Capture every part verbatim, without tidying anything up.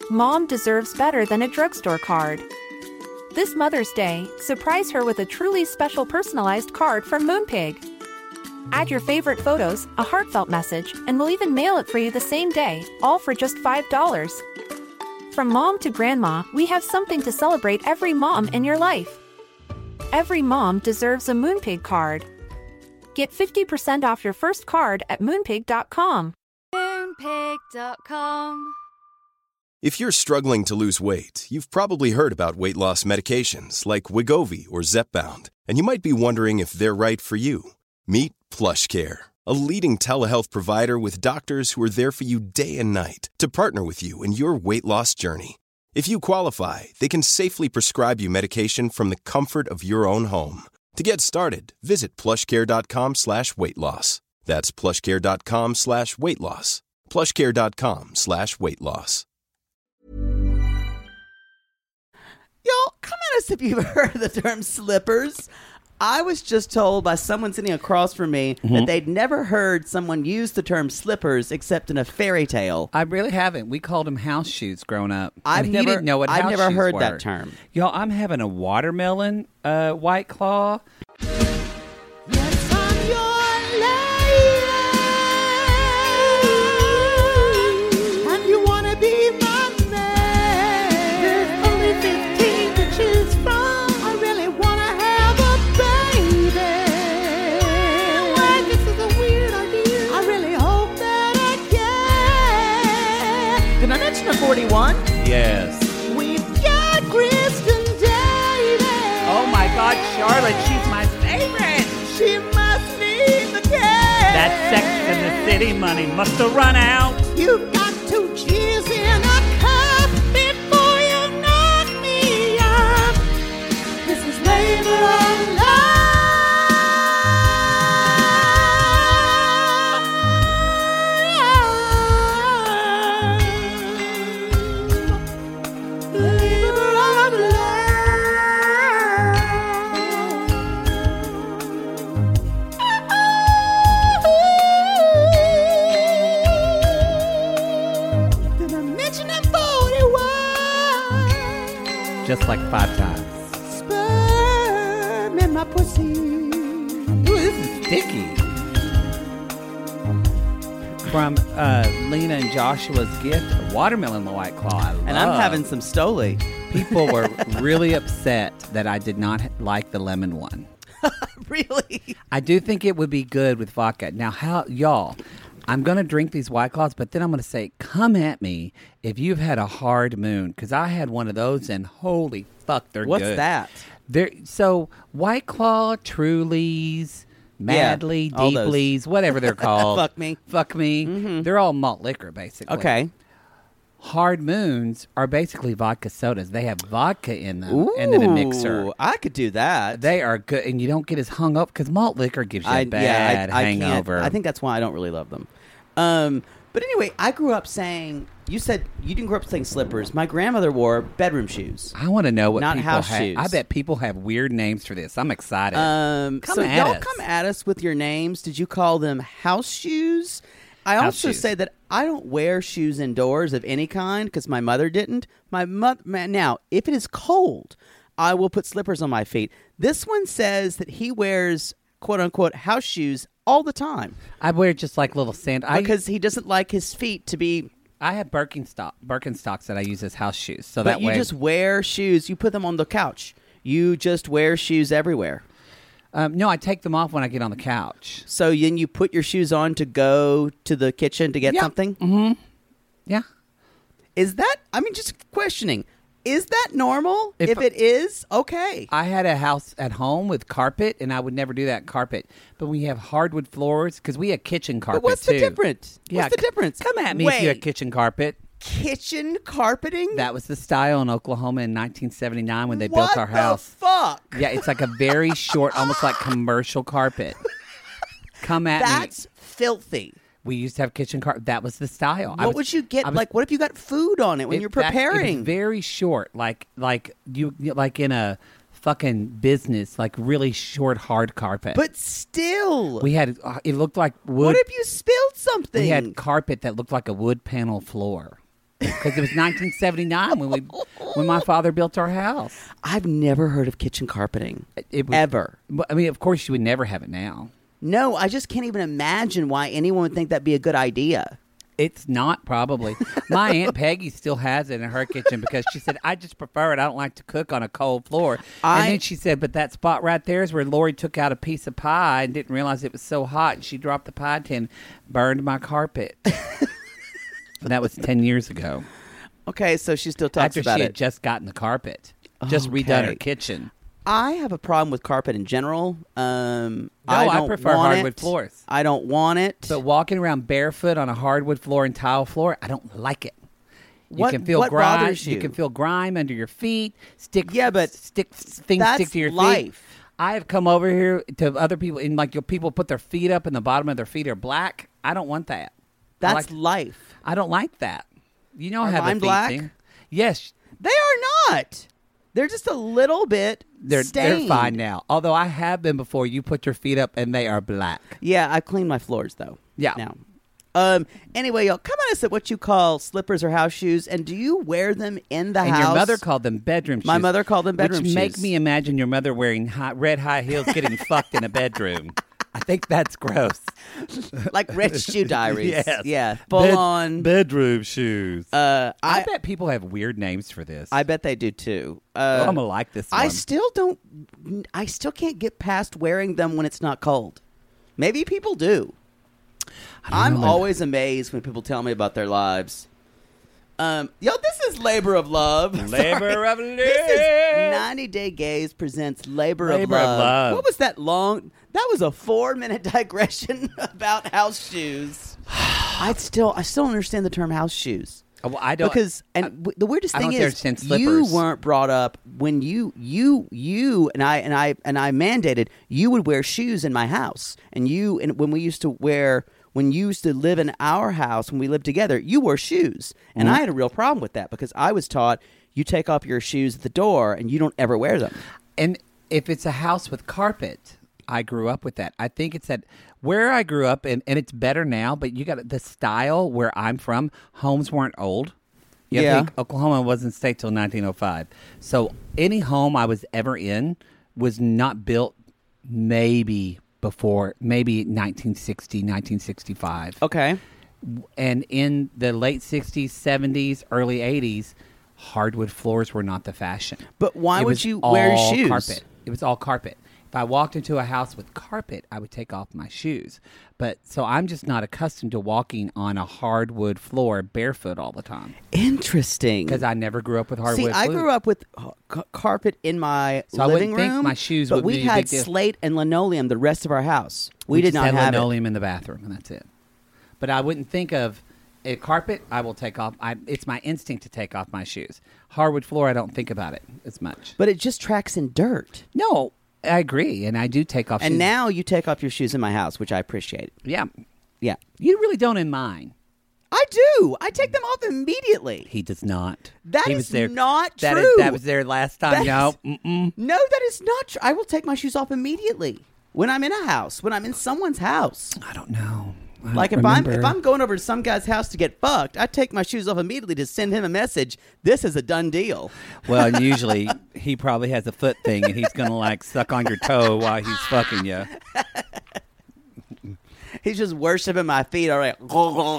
Mom deserves better than a drugstore card. This Mother's Day, surprise her with a truly special personalized card from Moonpig. Add your favorite photos, a heartfelt message, and we'll even mail it for you the same day, all for just five dollars. From mom to grandma, we have something to celebrate every mom in your life. Every mom deserves a Moonpig card. Get fifty percent off your first card at moonpig dot com. moonpig dot com. If you're struggling to lose weight, you've probably heard about weight loss medications like Wegovy or Zepbound, and you might be wondering if they're right for you. Meet PlushCare, a leading telehealth provider with doctors who are there for you day and night to partner with you in your weight loss journey. If you qualify, they can safely prescribe you medication from the comfort of your own home. To get started, visit plushcare.com slash weight loss. That's plushcare.com slash weight loss. plushcare.com slash weight loss. Y'all, come at us if you've heard the term slippers. I was just told by someone sitting across from me mm-hmm. that they'd never heard someone use the term slippers except in a fairy tale. I really haven't. We called them house shoes growing up. I've never, didn't know what I've house never shoes heard were. that term. Y'all, I'm having a watermelon uh, White Claw. Yes, I'm your lady, and you want to be my man. There's only fifteen to choose from. I really want to have a baby. Why, this is a weird idea. I really hope that I can. Did I mention a forty-one? Yes. We've got Kristen Davis. Oh my God, Charlotte, she's my favorite. She must need the cash. That Sex and the City money must have run out. You've got two cheers in a cup before you knock me up. This is labor of love. Labor of love. Did I mention that forty-one? Just like five times. Sperm in my pussy. Ooh, this is sticky. From uh, Lena and Joshua's gift, a watermelon White Claw. I And I'm love. having some Stoli. People were really upset that I did not like the lemon one. Really? I do think it would be good with vodka. Now, how y'all? I'm going to drink these White Claws, but then I'm going to say, come at me if you've had a hard moon, because I had one of those, and holy fuck, they're What's good. that? They're, so, White Claw, Trulies, Madly, Yeah, all those. Deeplies, whatever they're called. Fuck me. Fuck me. Mm-hmm. They're all malt liquor, basically. Okay. Hard moons are basically vodka sodas. They have vodka in them and then a mixer. Ooh, I could do that. They are good, and you don't get as hung up because malt liquor gives you a I, bad yeah, I, I hangover. Can't, I think that's why I don't really love them. Um, but anyway, I grew up saying, you said you didn't grow up saying slippers. My grandmother wore bedroom shoes. I want to know what Not people house have. shoes. I bet people have weird names for this. I'm excited. Um, Come so at y'all us. come at us with your names. Did you call them house shoes? I House also shoes. say that I don't wear shoes indoors of any kind because my mother didn't. My mother now, if it is cold, I will put slippers on my feet. This one says that he wears quote unquote house shoes all the time I wear just like little sand. I, because he doesn't like his feet to be. I have Birkenstock, Birkenstocks that I use as house shoes. So But that you way, just wear shoes. You put them on the couch. You just wear shoes everywhere. um, no, I take them off when I get on the couch. So then you put your shoes on to go to the kitchen to get Yeah. something? Mm-hmm. Yeah. Is that, I mean, just questioning, is that normal? If, If- it is, okay. I had a house at home with carpet, and I would never do that carpet. But when you have hardwood floors, because we had kitchen carpet But what's too. the difference? Yeah, What's the c- difference? Come at me Wait, if you had kitchen carpet. kitchen carpeting? That was the style in Oklahoma in nineteen seventy-nine when they what built our house. the fuck? Yeah, it's like a very short, almost like commercial carpet. Come at me. That's filthy. We used to have kitchen carpet. That was the style. I What was- would you get? I was- Like, what if you got food on it when it- you're that- preparing? It was very short, like like you like in a fucking business, like really short, hard carpet. but still, we had uh, it looked like wood. what if you spilled something? we had carpet that looked like a wood panel floor. because it was nineteen seventy-nine when we when my father built our house. I've never heard of kitchen carpeting. It was, ever. I mean, of course, you would never have it now. No, I just can't even imagine why anyone would think that'd be a good idea. It's not, probably. My Aunt Peggy still has it in her kitchen because she said, I just prefer it. I don't like to cook on a cold floor. I, and then she said, but that spot right there is where Lori took out a piece of pie and didn't realize it was so hot. And she dropped the pie tin, burned my carpet. And that was ten years ago. Okay, so she still talks After about she it. had just gotten the carpet. Just Okay. redone her kitchen. I have a problem with carpet in general. Um, No, I, I don't prefer want hardwood it. floors. I don't want it. But walking around barefoot on a hardwood floor and tile floor, I don't like it. You What- can feel what grime. bothers you? can feel grime under your feet. Stick. Yeah, but stick things that's stick to your feet. life. I have come over here to other people, and like your people put their feet up, and the bottom of their feet are black. I don't want that. I That's like- life. I don't like that. You know Are how the mine feet black? thing. Yes, They are not. They're just a little bit they're stained. they're fine now. Although I have been before. You put your feet up, and they are black. Yeah, I cleaned my floors though. Yeah. Now. Um. Anyway, y'all, come at us at what you call slippers or house shoes, and do you wear them in the And house? your mother called them bedroom shoes. My mother called them bedroom which make shoes. me imagine your mother wearing high, red high heels getting fucked in a bedroom. I think that's gross. like Red Shoe Diaries. Yes. Yeah, full Bed- on. bedroom shoes. uh, I, I bet people have weird names for this. I bet they do too. Uh, I'm gonna like this one. I still don't. I still can't get past wearing them when it's not cold. Maybe people do. I'm know, man. always amazed when people tell me about their lives. Um, yo, this is Labor of Love. Labor Sorry. of Love. This is ninety Day Gaze presents Labor, of, Labor of Love. Love. What was that long? That was a four-minute digression about house shoes. I still, I still don't understand the term house shoes. Oh, well, I don't Because and w- the weirdest I thing don't is understand you slippers. weren't brought up when you you you and I and I and I mandated you would wear shoes in my house, and you and when we used to wear when you used to live in our house when we lived together, you wore shoes, and Mm-hmm. I had a real problem with that because I was taught you take off your shoes at the door and you don't ever wear them. And if it's a house with carpet, I grew up with that. I think it's that where I grew up, and, and it's better now, but you got the style where I'm from, homes weren't old. You Yeah. think Oklahoma wasn't state till nineteen oh five. So any home I was ever in was not built maybe before, maybe nineteen sixty, nineteen sixty-five. Okay. And in the late sixties, seventies, early eighties, hardwood floors were not the fashion. But why It would was you wear all shoes? Carpet. It was all carpet. If I walked into a house with carpet, I would take off my shoes. But so I'm just not accustomed to walking on a hardwood floor barefoot all the time Interesting. because I never grew up with hardwood. See, I floor. grew up with uh, ca- carpet in my So I living wouldn't think room. my shoes but would we be a had big deal. slate and linoleum the rest of our house. We, did just not had have linoleum in the bathroom, and that's it. But I wouldn't think of a carpet. I will take off. I, it's my instinct to take off my shoes. Hardwood floor, I don't think about it as much. it. But it just tracks in dirt. No, I agree, and I do take off. And shoes. now you take off your shoes in my house, which I appreciate. yeah, Yeah, you really don't in mine. I do. I take them off immediately. He does not. That he is was there. not That is- true. that was there last time. That No, is- mm-mm. No, that is not true. I will take my shoes off immediately when I'm in a house, when I'm in someone's house. I don't know. I Like don't if I'm remember. if I'm going over to some guy's house to get fucked, I take my shoes off immediately to send him a message. This is a done deal. Well, and usually he probably has a foot thing, and he's gonna like suck on your toe while he's fucking you. He's just worshiping my feet. All right.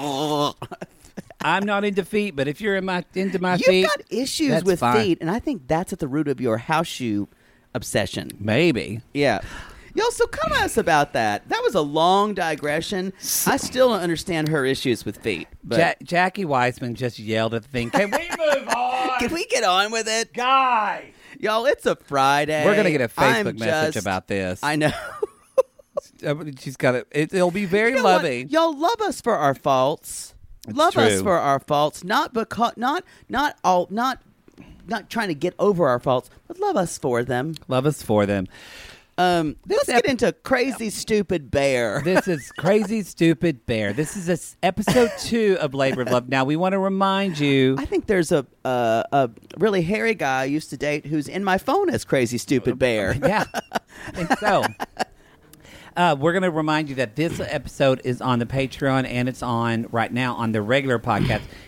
I'm not into feet, but if you're in my into my You've feet, got issues that's with fine. feet, and I think that's at the root of your house shoe obsession. Maybe. Yeah. Yo, so come at us about that. That was a long digression. I still don't understand her issues with feet. But Ja- Jackie Weissman just yelled at the thing. Can we move on? can we get on with it? Guy? Y'all, it's a Friday. We're gonna get a Facebook I'm message just- about this. I know. Uh, She's got it. it it'll be very You know what? loving. Y'all love us for our faults. It's love us true. for our faults, not because not not all not not trying to get over our faults, but love us for them. Love us for them. Um, let's ep- get into Crazy Stupid Bear. This is Crazy Stupid Bear. This is a s episode two of Labor of Love. Now, we want to remind you. I think there's a uh, a really hairy guy I used to date who's in my phone as Crazy Stupid Bear. Yeah, I think so. Uh, we're going to remind you that this episode is on the Patreon and it's on right now on the regular podcast.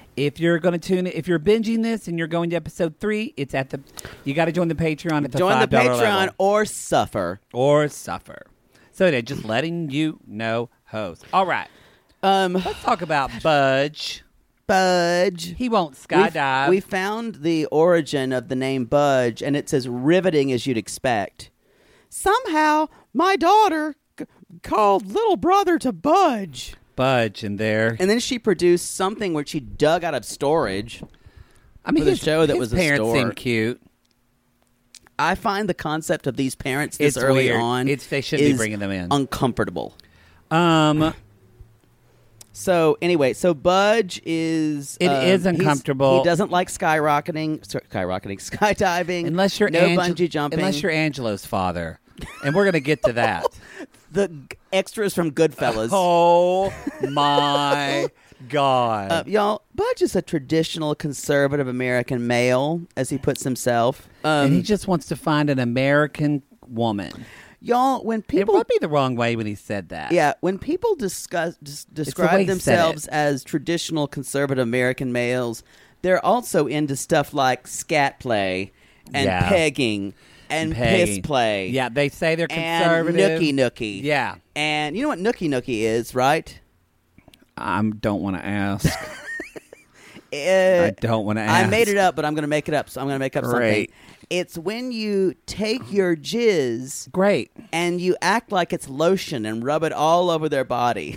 If you're going to tune in, if you're binging this and you're going to episode three, it's at the. You got to join the Patreon at the Join the five dollar Patreon level. or suffer. Or suffer. So they're just letting you know, host. All right. Um, Let's talk about Budge. Budge. He won't We've- skydive. We found the origin of the name Budge, and it's as riveting as you'd expect. Somehow, my daughter c- called little brother to Budge. Budge in there. And then she produced something where she dug out of storage. I mean, for the his, show that his was a parents store. seem cute. I find the concept of these parents this It's early weird. on It's- they shouldn't be is bringing them in. uncomfortable. Um, So anyway, so Budge is It um, is he's- uncomfortable. He doesn't like skyrocketing, sorry, skyrocketing, skydiving. unless you're no Ange- bungee jumping. Unless you're Angelo's father, and we're gonna get to that. the g- extras from Goodfellas. Oh my god! Uh, y'all, Budge is a traditional conservative American male, as he puts himself. Um, and he just wants to find an American woman. y'all, when It people rubbed me the wrong way when he said that. Yeah, when people discuss dis- way describe he said themselves it. as traditional conservative American males, they're also into stuff like scat play and Yeah. pegging and piss Pegging. play. Yeah, they say they're and conservative. nookie nookie. Yeah. And you know what nookie nookie is, right? I don't want to ask. Uh, I don't want to I ask. made it up, but I'm going to make it up. So I'm going to make up Great. something. It's when you take your jizz Great. and you act like it's lotion and rub it all over their body.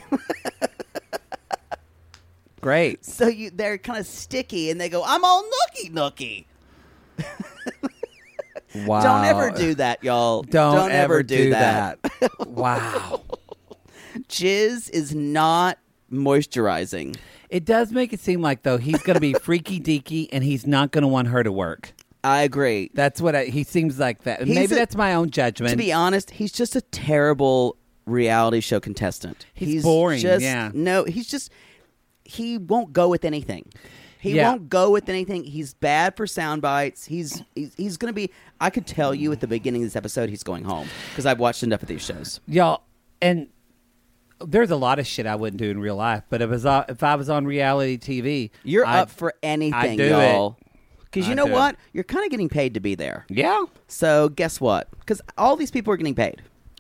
Great. So you, they're kind of sticky, and they go, "I'm all nookie nookie." Wow. Don't ever do that, y'all. Don't, ever ever do, that. that. Wow. Jizz is not moisturizing. It does make it seem like, though, he's going to be freaky deaky and he's not going to want her to work. I agree. That's what I, he seems like that. He's Maybe a- that's my own judgment. To be honest, he's just a terrible reality show contestant. He's boring, Just, yeah. No, he's just he won't go with anything. He Yeah. won't go with anything. He's bad for sound bites. He's he's, he's going to be. I could tell you at the beginning of this episode, he's going home because I've watched enough of these shows. Y'all, and there's a lot of shit I wouldn't do in real life, but if, it was, uh, if I was on reality T V, You're I'd- up for anything, I'd do y'all. it. Because you I'd know do it. what? You're kind of getting paid to be there. Yeah. So guess what? Because all these people are getting paid.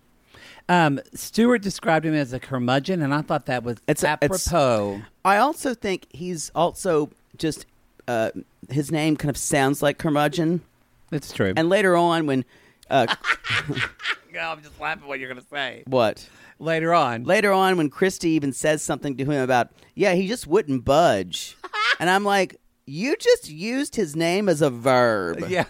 Um, Stewart described him as a curmudgeon, and I thought that was It's a- it's- apropos. I also think he's also just uh, his name kind of sounds like curmudgeon. It's true. And later on, when uh, Yeah, I'm just laughing at what you're going to say. what? Later on. Later on, when Christy even says something to him about, yeah, he just wouldn't budge, and I'm like, you just used his name as a verb. Yeah.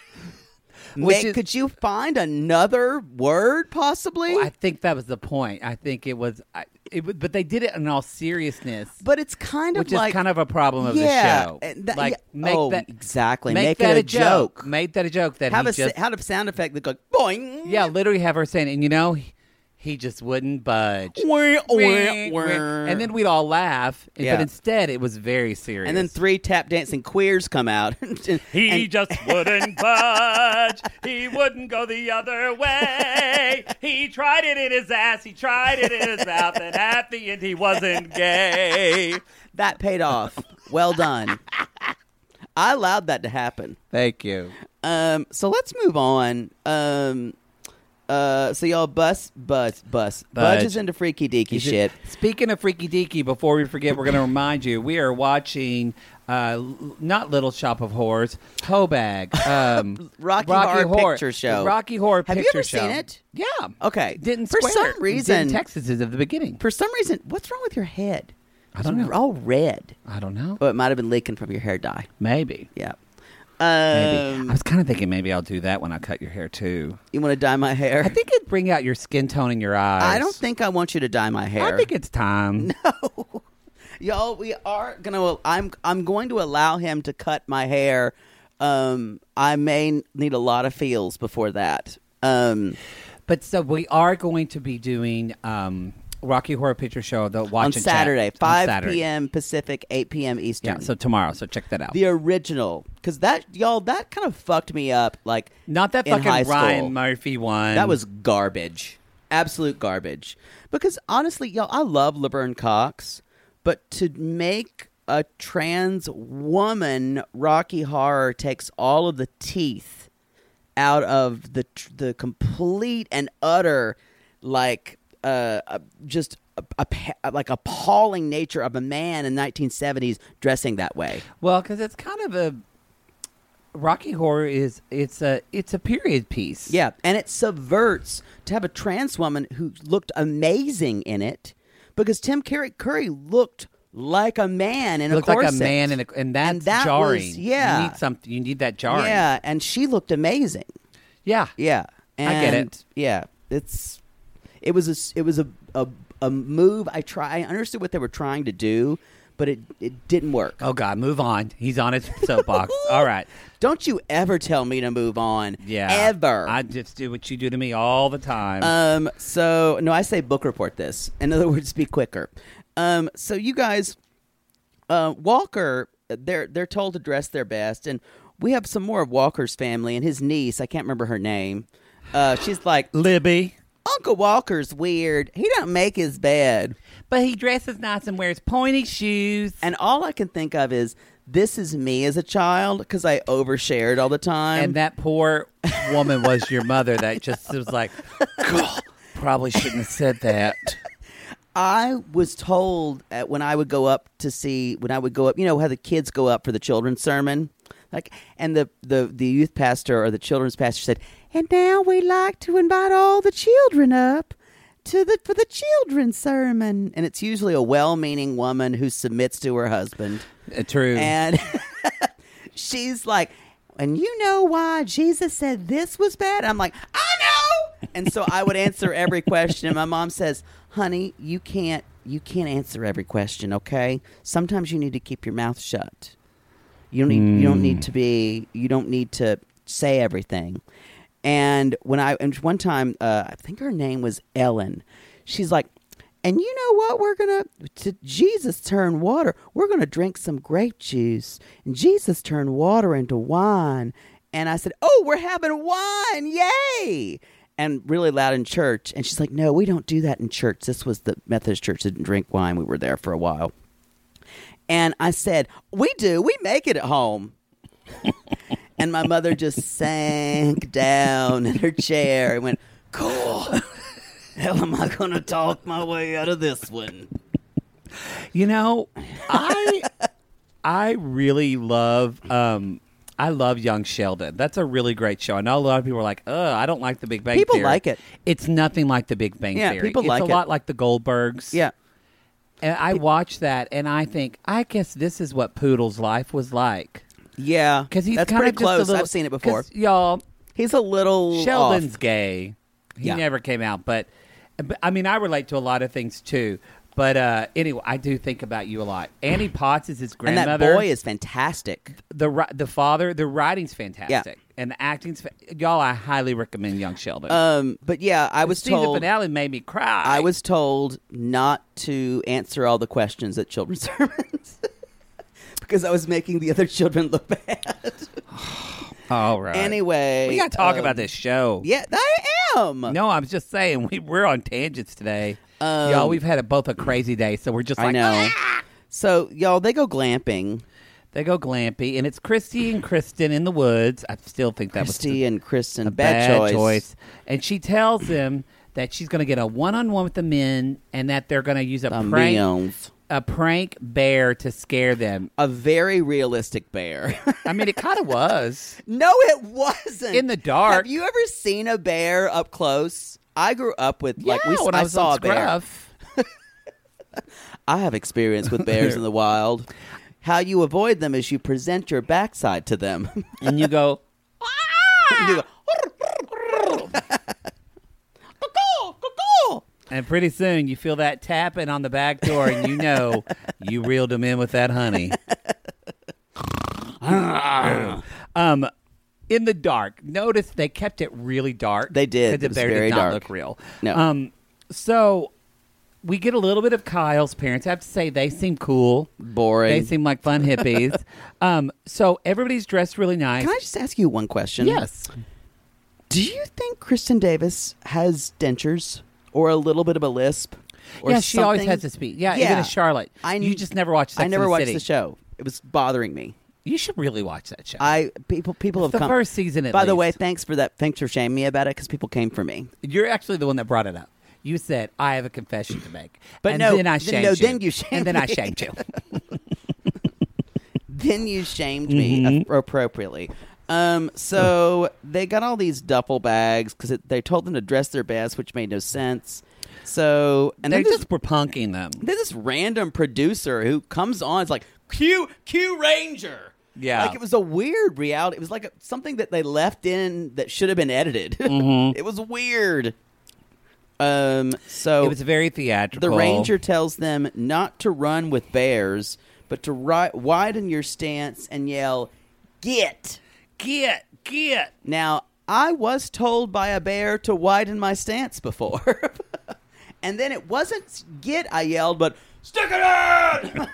Ma- Which is- could you find another word possibly? Well, I think that was the point. I think it was, I, it, was- but they did it in all seriousness, but it's kind of which like is kind of a problem of yeah, the show. and that- like yeah, make oh, that exactly. Make, Make that it a a joke. joke. Make that a joke that have he a just sa- have a sound effect that goes boing. yeah, literally have her saying, and you know, he, he just wouldn't budge. Wah, wah, Wah, wah. wah. And then we'd all laugh, and- Yeah. but instead it was very serious. And then three tap dancing queers come out. He And- just wouldn't budge. He wouldn't go the other way. He tried it in his ass. He tried it in his mouth. And at the end, he wasn't gay. that paid off. Well done. I allowed that to happen. Thank you. Um, so let's move on. Um, uh, so y'all bus, bus, bus. Budge, Budge. is into freaky deaky Is it- shit. Speaking of freaky deaky, before we forget, we're going to remind you we are watching uh, l- not Little Shop of Horrors, Hobag, um, Rocky Horror Picture Show. Rocky Horror Have you Picture ever Show. seen it? Yeah. Okay. Didn't For swear. some It reason- didn't Texas is at the beginning. For some reason, what's wrong with your head? I don't It's know. all red. I don't know. Oh, it might have been leaking from your hair dye. Maybe. Yeah. Maybe. Um, I was kind of thinking maybe I'll do that when I cut your hair too. You want to dye my hair? I think it'd bring out your skin tone in your eyes. I don't think I want you to dye my hair. I think it's time. Y'all, we are gonna. I'm. I'm going to allow him to cut my hair. Um, I may need a lot of feels before that. Um, But so we are going to be doing um, Rocky Horror Picture Show the watch on and chat Saturday, on five Saturday. p.m. Pacific, eight p.m. Eastern. Yeah, so tomorrow. So check that out. the original, because that y'all that kind of fucked me up. Like Not that in high fucking Ryan school. Murphy one. That was garbage. Absolute garbage. Because honestly, y'all, I love Laverne Cox, but to make a trans woman, Rocky Horror takes all of the teeth out of the the complete and utter, like, uh, uh, just a, a, like appalling nature of a man in the nineteen seventies dressing that way. Well, because it's kind of a Rocky Horror is it's a it's a period piece. Yeah, and it subverts to have a trans woman who looked amazing in it, because Tim Curry, Curry looked like a man in It a looked corset. like a man, in a, and that's And that jarring. was- yeah. you need something. You need that jarring. Yeah, and she looked amazing. yeah. Yeah, and I get it. Yeah, it's it was a it was a a, a move. I try. I understood what they were trying to do, but it it didn't work. Oh God, move on. He's on his soapbox. All right. Don't you ever tell me to move on. Yeah. Ever. I just do what you do to me all the time. Um. So no, I say book report this. In other words, be quicker. Um. So you guys, uh, Walker, they're they're told to dress their best, and we have some more of Walker's family and his niece. I can't remember her name. Uh, she's like, Libby. Uncle Walker's weird. He don't make his bed. But he dresses nice and wears pointy shoes. And all I can think of is, this is me as a child, because I overshared all the time. And that poor woman was your mother that just was like, God, probably shouldn't have said that. I was told uh, when I would go up to see, when I would go up, you know how the kids go up for the children's sermon? Like, and the, the, the youth pastor or the children's pastor said, and now we'd like to invite all the children up to the for the children's sermon. And it's usually a well-meaning woman who submits to her husband. Uh, true. And she's like, and you know why Jesus said this was bad? I'm like, I know. And so I would answer every question. And my mom says, honey, you can't you can't answer every question, okay? Sometimes you need to keep your mouth shut. You don't need you don't need to be you don't need to say everything. And when I and one time, uh, I think her name was Ellen. She's like, and you know what? We're gonna to Jesus turn water. We're gonna drink some grape juice, and Jesus turned water into wine. And I said, oh, we're having wine, yay! And really loud in church. And she's like, no, we don't do that in church. This was the Methodist church that didn't drink wine. We were there for a while. And I said, we do. We make it at home. And my mother just sank down in her chair and went, cool. How am I going to talk my way out of this one? You know, I I really love um I love Young Sheldon. That's a really great show. I know a lot of people are like, "Ugh, I don't like The Big Bang People Theory." like it. It's nothing like The Big Bang Yeah, Theory. people it's like a it. lot like The Goldbergs. Yeah. And I watch that, and I think, I guess this is what Poodle's life was like. Yeah. Because he's That's kind pretty of just a close. little, I've seen it before. 'cause, y'all, He's a little Sheldon's off. gay. He Yeah. never came out, but, but I mean, I relate to a lot of things too. But uh, anyway, I do think about you a lot. Annie Potts is his And grandmother. that boy is fantastic. the ri- the father, the writing's fantastic, and the acting's fa- y'all. I highly recommend Young Sheldon. Um, but yeah, I was the season told finale made me cry. I was told not to answer all the questions at children's sermons because I was making the other children look bad. all right. Anyway, we got to talk um, about this show. Yeah, I am. No, I was just saying we we're on tangents today. Um, y'all, we've had a, both a crazy day, so we're just I like, know. "Ah!" So y'all, they go glamping. They go glampy, and it's Christy and Kristen in the woods. I still think that Christy was and Kristen, a bad, bad, choice. choice. And she tells him that she's going to get a one-on-one with the men, and that they're going to use a The prank, meals. a prank bear to scare them. A very realistic bear. I mean, it kind of was. No, it wasn't. In the dark. Have you ever seen a bear up close? I grew up with like yeah, we. when I, was saw on a bear. Scruff. I have experience with bears in the wild. How you avoid them is you present your backside to them. And you go, You go, "Caw-caw, caw-caw." and pretty soon you feel that tapping on the back door, and you know you reeled them in with that honey. um, in the dark. Notice they kept it really dark. They did. because It the was bear very did not dark. look real. No. Um, so we get a little bit of Kyle's parents. I have to say they seem cool. Boring. They seem like fun hippies. um, so everybody's dressed really nice. Can I just ask you one question? Yes. Do you think Kristen Davis has dentures or a little bit of a lisp? Or yeah, she always something. has to speak. Yeah, Yeah. even as Charlotte. I you just never watched Sex I never and the watched City. the show. It was bothering me. You should really watch that show. I people people It's have the come. first season at By the way, least. thanks for that. Thanks for shaming me about it because people came for me. You're actually the one that brought it up. You said, I have a confession to make. But and no, then I then- shamed no, you. then you shamed And then I me. shamed you. Then you shamed me Mm-hmm. ap- appropriately. Um, so they got all these duffel bags because they told them to dress their best, which made no sense. So and they then this, just were punking them. there's this random producer who comes on. It's like Q Q Ranger. Yeah. like it was a weird reality. It was like a, something that they left in that should have been edited. Mm-hmm. It was weird. Um, so It was very theatrical. the ranger tells them not to run with bears, but to ri- widen your stance and yell, "Get!" Get, get. Now, I was told by a bear to widen my stance before. And then it wasn't "get" I yelled, but "Stick it out!"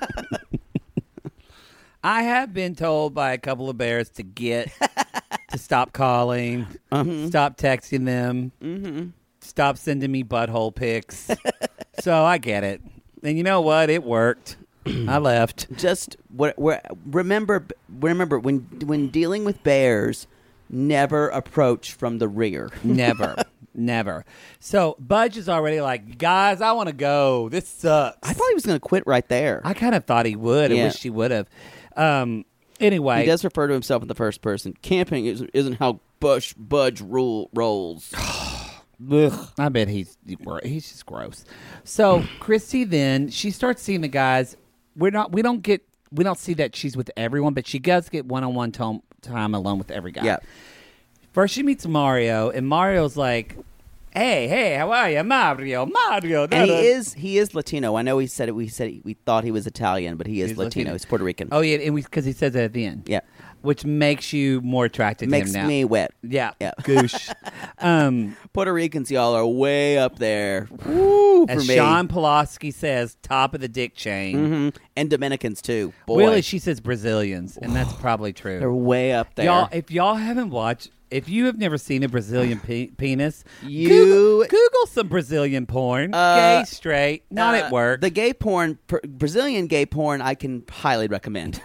I have been told by a couple of bears to get, to stop calling, Mm-hmm. stop texting them, mm-hmm. stop sending me butthole pics. So I get it. And you know what? It worked. I left. Just what, where, remember, remember when when dealing with bears, never approach from the rear. Never. Never. So Budge is already like, guys, I want to go. This sucks. I thought he was going to quit right there. I kind of thought he would. I Yeah. wish he would have. Um, anyway. He does refer to himself in the first person. Camping isn't, isn't how Bush Budge rule rolls. Ugh. I bet he's he's just gross. So Christy then she starts seeing the guys. We're not. We don't get. We don't see that she's with everyone, but she does get one on one time alone with every guy. Yeah. First, she meets Mario, and Mario's like, "Hey, hey, how are you, Mario? Mario." And he da-da." is he is Latino. I know he said it. We said he, we thought he was Italian, but he is He's Latino. Latino. He's Puerto Rican. Oh yeah, and because he says it at the end. Yeah. Which makes you more attracted Makes to him now. me wet. Yeah. Yeah. Goosh. um, Puerto Ricans, y'all are way up there. Woo, for as me. Sean Pulaski says, top of the dick chain. Mhm. And Dominicans too. Boy, Really, she says Brazilians, and that's probably true. they're way up there. Y'all, if y'all haven't watched, if you have never seen a Brazilian pe- penis, You- Google, Google some Brazilian porn, Uh, gay, straight, not Uh, at work. The gay porn, pr- Brazilian gay porn, I can highly recommend.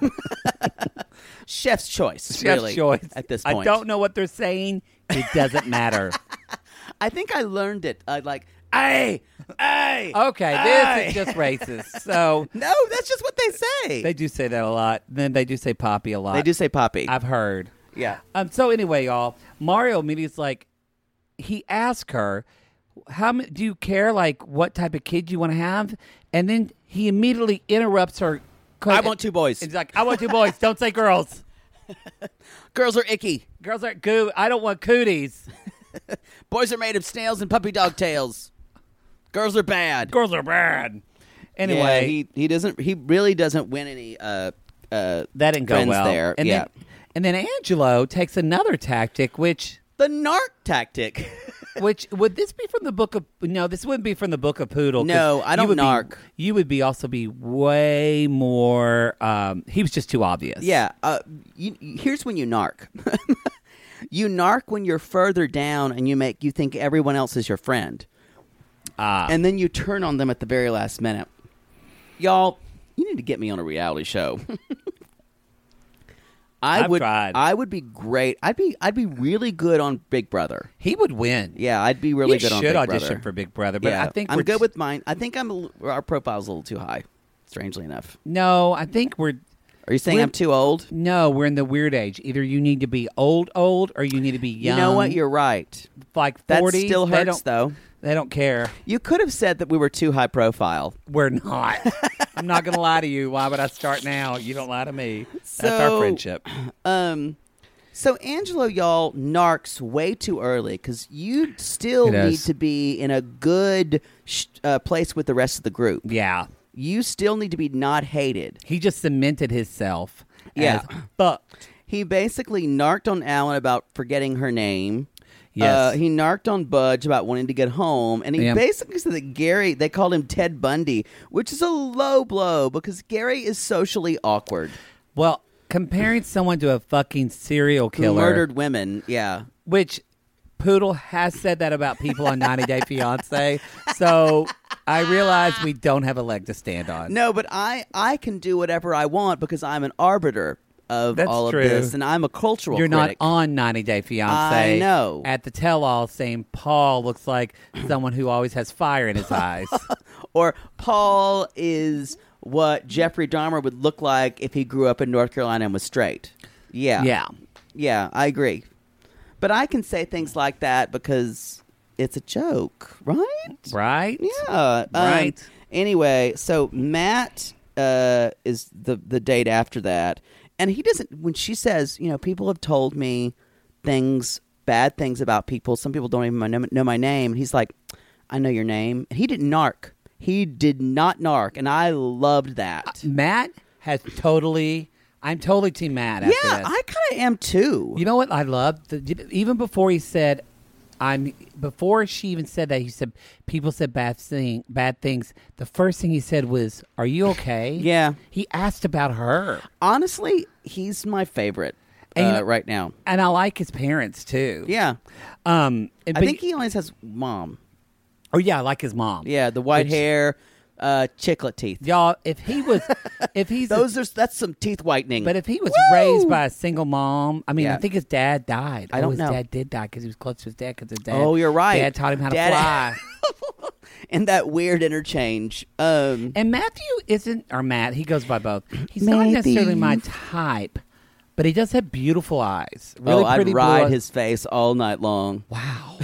Chef's choice. Chef's really, choice. At this point, I don't know what they're saying. It doesn't matter. I think I learned it. I like, hey, hey. Okay, hey." this is just racist. So No, that's just what they say. they do say that a lot. Then they do say poppy a lot. They do say poppy. I've heard. yeah. Um. So anyway, y'all, Mario immediately is like, he asked her, "How many, do you care? Like, what type of kid you want to have?" And then he immediately interrupts her. I want two boys. He's like, "I want two boys. Don't say girls. Girls are icky. Girls are goo. I don't want cooties. Boys are made of snails and puppy dog tails. Girls are bad. Girls are bad." Anyway, Yeah, he he doesn't. He really doesn't win any. Uh, uh, that didn't go friends well. there. And yeah. then, and then Angelo takes another tactic, which. The narc tactic. Which would this be from the book of? No, this wouldn't be from the book of Poodle. 'cause No, I you don't would be- narc. you would be also be way more. Um, he was just too obvious. Yeah. Uh, you, here's when you narc. You narc when you're further down and you make you think everyone else is your friend, Ah. and then you turn on them at the very last minute. Y'all, you need to get me on a reality show. I I've would. tried. I would be great. I'd be. I'd be really good on Big Brother. he would win. Yeah, I'd be really you good on should Big audition Brother. for Big Brother, but yeah, I think I'm we're good t- with mine. I think I'm. A, l- our profile's a little too high. Strangely enough. No, I think we're. Are you saying We're- I'm too old? No, we're in the weird age. Either you need to be old, old, or you need to be young. You know what? You're right. like That forty. still they hurts, don't, though. They don't care. You could have said that we were too high profile. We're not. I'm not going to lie to you. Why would I start now? You don't lie to me. That's So- our friendship. Um, so Angelo, y'all narcs way too early because you still It need is. to be in a good sh- uh, place with the rest of the group. Yeah. You still need to be not hated. He just cemented himself. Yeah. as fucked. He basically narked on Alan about forgetting her name. Yes. Uh, he narked on Budge about wanting to get home. And he Yeah. basically said that Gary, they called him Ted Bundy, which is a low blow because Gary is socially awkward. Well, comparing someone to a fucking serial Who killer, murdered women. Yeah. which Poodle has said that about people on ninety Day Fiance. So I realize we don't have a leg to stand on. No, but I, I can do whatever I want because I'm an arbiter of That's all true. of this, and I'm a cultural You're critic. not on ninety Day Fiancé. I know. At the tell-all saying Paul looks like someone who always has fire in his eyes. Or Paul is what Jeffrey Dahmer would look like if he grew up in North Carolina and was straight. Yeah. Yeah. Yeah, I agree. But I can say things like that because it's a joke, right? Right? Yeah. Um, Right. Anyway, so Matt uh, is the, the date after that. And he doesn't, when she says, you know, people have told me things, bad things about people. Some people don't even know, know my name. He's like, I know your name. He didn't narc. He did not narc. And I loved that. Matt has totally, I'm totally Team Matt after Yeah, this. I kind of am too. You know what I love? The, even before he said, I'm, before she even said that, he said, people said bad, thing, bad things. The first thing he said was, are you okay? Yeah. He asked about her. Honestly, he's my favorite And you uh, know- right now. And I like his parents, too. Yeah. Um, and- I but- think he always has mom. Oh, yeah, I like his mom. Yeah, the white Which- hair, uh, chiclet teeth. Y'all, if he was, if he's, a- Those are that's some teeth whitening. but if he was Woo! raised by a single mom, I mean, Yeah. I think his dad died. I oh, don't his know. dad did die because he was close to his dad because his dad. Oh, you're right. Dad taught him how Dad- to fly. and that weird interchange. Um, And Matthew isn't, or Matt, he goes by both. He's not necessarily my type, but he does have beautiful eyes. Really oh, I'd pretty ride blue- his face all night long. Wow.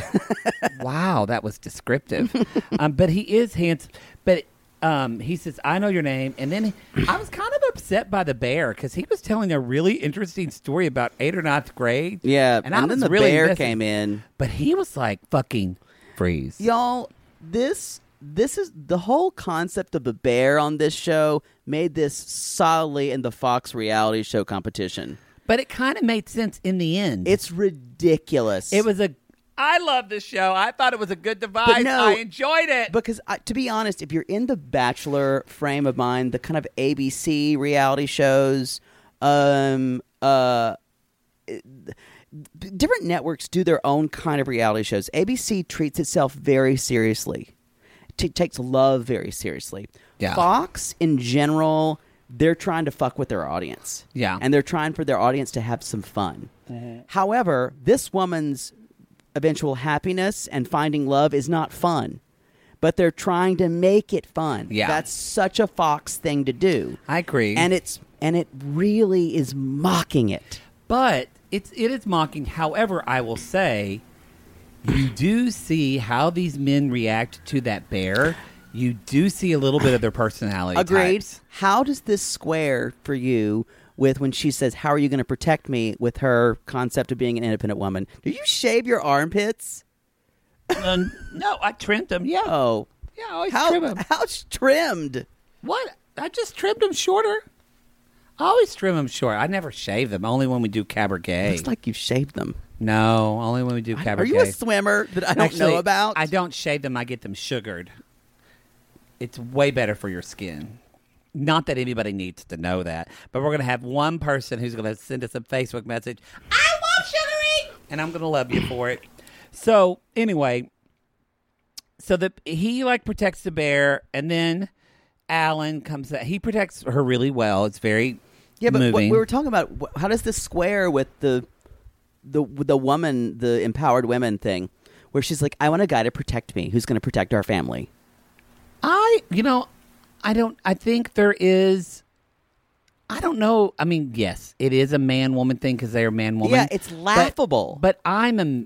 Wow, that was descriptive. um, but he is handsome. But um, he says, I know your name. And then he, I was kind of upset by the bear because he was telling a really interesting story about eighth or ninth grade. Yeah, And, and, I then was the really bear invested. came in. But he was like, fucking freeze. Y'all, this this is the whole concept of the bear on this show made this solidly in the Fox reality show competition. But it kind of made sense in the end. It's ridiculous. It was a. I love this show. I thought it was a good device. But no, I enjoyed it. Because, I, to be honest, if you're in the Bachelor frame of mind, the kind of A B C reality shows, um, uh, it- different networks do their own kind of reality shows. A B C treats itself very seriously. T- takes love very seriously. Yeah. Fox, in general, they're trying to fuck with their audience. Yeah. And they're trying for their audience to have some fun. However, this woman's eventual happiness and finding love is not fun. But they're trying to make it fun. Yeah. That's such a Fox thing to do. I agree. And it's and it really is mocking it. But it's it is mocking. However, I will say, you do see how these men react to that bear. You do see a little bit of their personality. Agreed. types. How does this square for you with when she says, "How are you going to protect me?" with her concept of being an independent woman? Do you shave your armpits? Uh, no, I trimmed them. Yeah. Oh, Yeah, I always how trim them. how's trimmed? What? I just trimmed them shorter. I always trim them short. I never shave them. Only when we do cabaret. Looks like you shaved them. No, only when we do cabaret. Are you a swimmer that I don't Actually, know about? I don't shave them. I get them sugared. It's way better for your skin. Not that anybody needs to know that, but we're going to have one person who's going to send us a Facebook message. I want sugary, and I'm going to love you for it. So anyway, so the he like protects the bear, and then Alan comes out. He protects her really well. It's very Yeah, but what moving. we were talking about, wh- how does this square with the the with the woman, the empowered women thing, where she's like, "I want a guy to protect me, who's going to protect our family." I, you know, I don't, I think there is, I don't know. I mean, yes, it is a man woman thing because they're man woman. Yeah, it's laughable. But, but I'm a,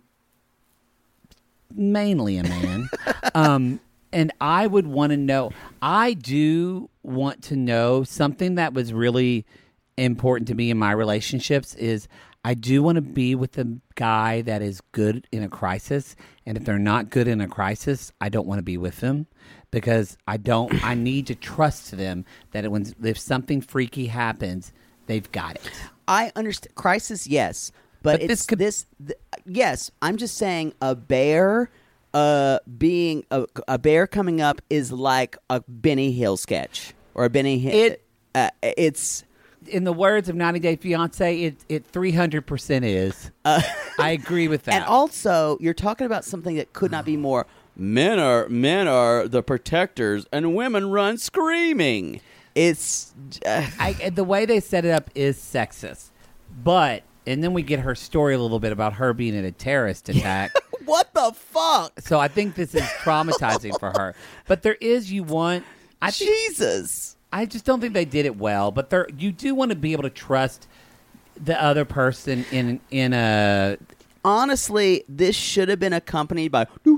mainly a man. um, and I would want to know, I do want to know something that was really important to me in my relationships is I do want to be with a guy that is good in a crisis. And if they're not good in a crisis, I don't want to be with them because I don't, I need to trust them that when, if something freaky happens, they've got it. I understand crisis, yes, but, But it's this could- this. Th- yes, I'm just saying a bear, uh, being a, a bear coming up is like a Benny Hill sketch or a Benny Hill. It- uh, it's. In the words of ninety Day Fiancé, it it three hundred percent is. I agree with that. And also, you're talking about something that could not be more men are men are the protectors and women run screaming. It's uh, I, the way they set it up is sexist, but and then we get her story a little bit about her being in a terrorist attack. what the fuck? So I think this is traumatizing for her. But there is you want. I think, Jesus. I just don't think they did it well. But there, you do want to be able to trust the other person in in a. Honestly, this should have been accompanied by for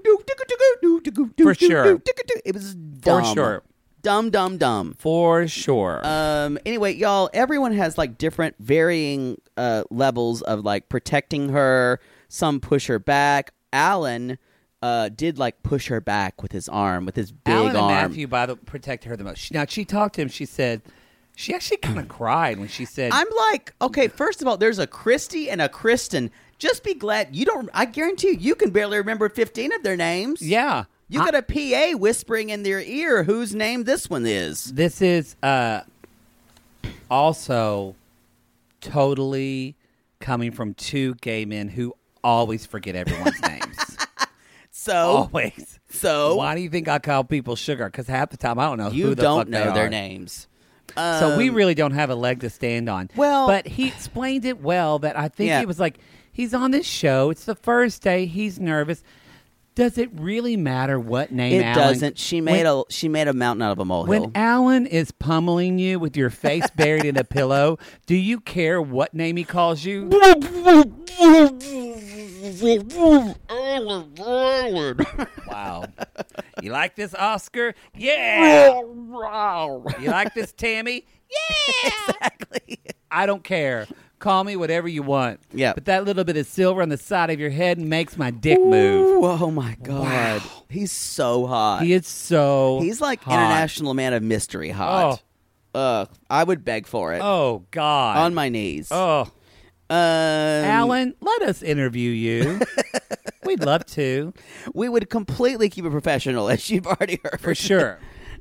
sure. It was dumb. For sure. Dumb, dumb, dumb. For sure. Um. Anyway, y'all, everyone has like different varying uh, levels of like protecting her. Some push her back. Alan uh, did like push her back with his arm, with his big Alan arm. and Matthew, by the protected her the most. She, now she talked to him. She said she actually kind of cried when she said, I'm like, okay, first of all, there's a Christy and a Kristen. Just be glad you don't. I guarantee you, you can barely remember fifteen of their names. "Yeah." You got a P A whispering in their ear whose name this one is. This is uh, also totally coming from two gay men who always forget everyone's names. So, Always. so Why do you think I call people sugar? Because half the time I don't know you who the don't fuck know they their are. names. So we Um, really don't have a leg to stand on. Well- but he explained it well. That I think Yeah. it was like he's on this show. It's the first day. He's nervous. Does it really matter what name It Alan? doesn't. She made when, a she made a mountain out of a molehill. When Alan is pummeling you with your face buried in a pillow, do you care what name he calls you? Wow. You like this, Oscar? Yeah. You like this, Tammy? Yeah. Exactly. I don't care. Call me whatever you want. Yeah. But that little bit of silver on the side of your head makes my dick move. Ooh, oh my God. He's so hot. He is so He's like hot. International Man of Mystery hot. Ugh. I would beg for it. Oh, God. On my knees. Oh. Um, Alan, let us interview you. We'd love to. We would completely keep it professional, as you've already heard. For sure.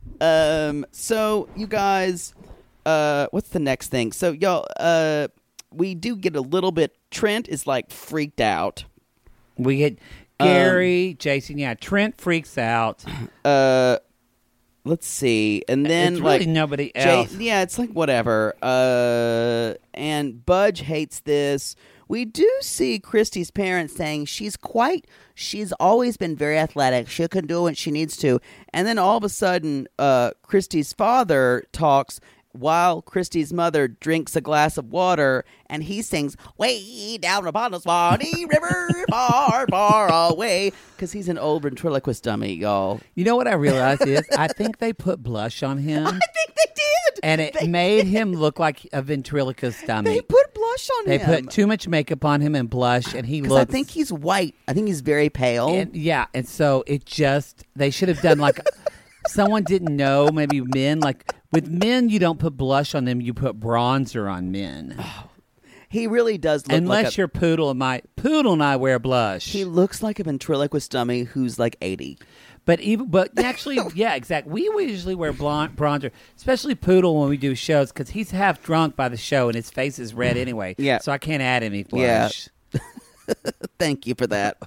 Um. So, you guys, uh, what's the next thing? So, y'all, uh, we do get a little bit. Trent is like freaked out. We get Gary, Jason, yeah. Trent freaks out. Uh, let's see, and then it's like really nobody Jay- else. yeah, it's like whatever. Uh, and Budge hates this. We do see Christy's parents saying she's quite. She's always been very athletic. She can do what she needs to. And then all of a sudden, uh, Christy's father talks while Christy's mother drinks a glass of water, and he sings "Way Down Upon the Swanee River, Far, Far Away," because he's an old ventriloquist dummy, y'all. You know what I realized is I think they put blush on him. I think they did, And it They made did. him look like a ventriloquist dummy. They put blush on They him. put too much makeup on him and blush, and he Because I looks. think he's white. I think he's very pale. and, yeah, and so it just they should have done like someone didn't know. Maybe men like with men you don't put blush on them. You put bronzer on men. he really does look Unless like a, you're Poodle and my Poodle and I wear blush. he looks like a ventriloquist dummy who's like eighty. But even, but actually, yeah, exactly. We usually wear blonde, bronzer, especially Poodle when we do shows because he's half drunk by the show and his face is red anyway. Yeah. So I can't add any Yeah. blush. Thank you for that.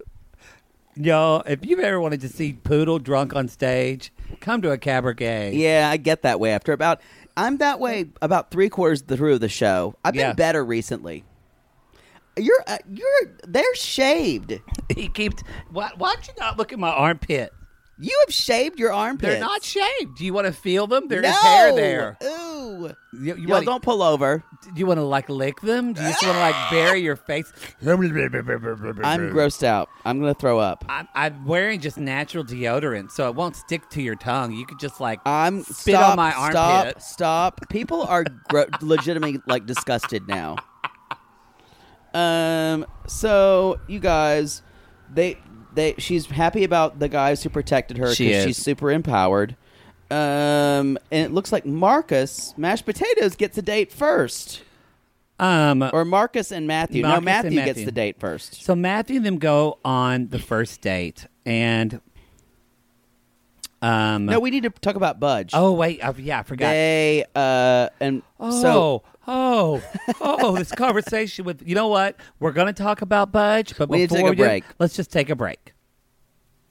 Y'all, if you've ever wanted to see Poodle drunk on stage, come to a cabaret. Yeah, I get that way after about. I'm that way about three quarters through the show. I've been Yeah. better recently. You're uh, you're they're shaved. He keeps. Why, why'd you not look at my armpit? You have shaved your armpits. They're not shaved. Do you want to feel them? There's no. hair there. Ooh. You, you Yo, wanna, don't pull over. do you want to like lick them? Do you just want to like bury your face? I'm grossed out. I'm gonna throw up. I'm, I'm wearing just natural deodorant, so it won't stick to your tongue. You could just like I'm spit stop, on my armpit. Stop! Stop! People are gro- legitimately like disgusted now. Um. So you guys, they they she's happy about the guys who protected her She is. she's super empowered. Um. And it looks like Marcus Mashed Potatoes gets a date first, Um, or Marcus and Matthew. Marcus no, and Matthew, gets Matthew. the date first. so Matthew and them go on the first date, and um, No, we need to talk about Budge. oh wait, uh, yeah, I forgot. They uh and Oh, so oh, oh! This conversation with you know what? We're going to talk about Budge, but We need to before take a we do, break. let's just take a break.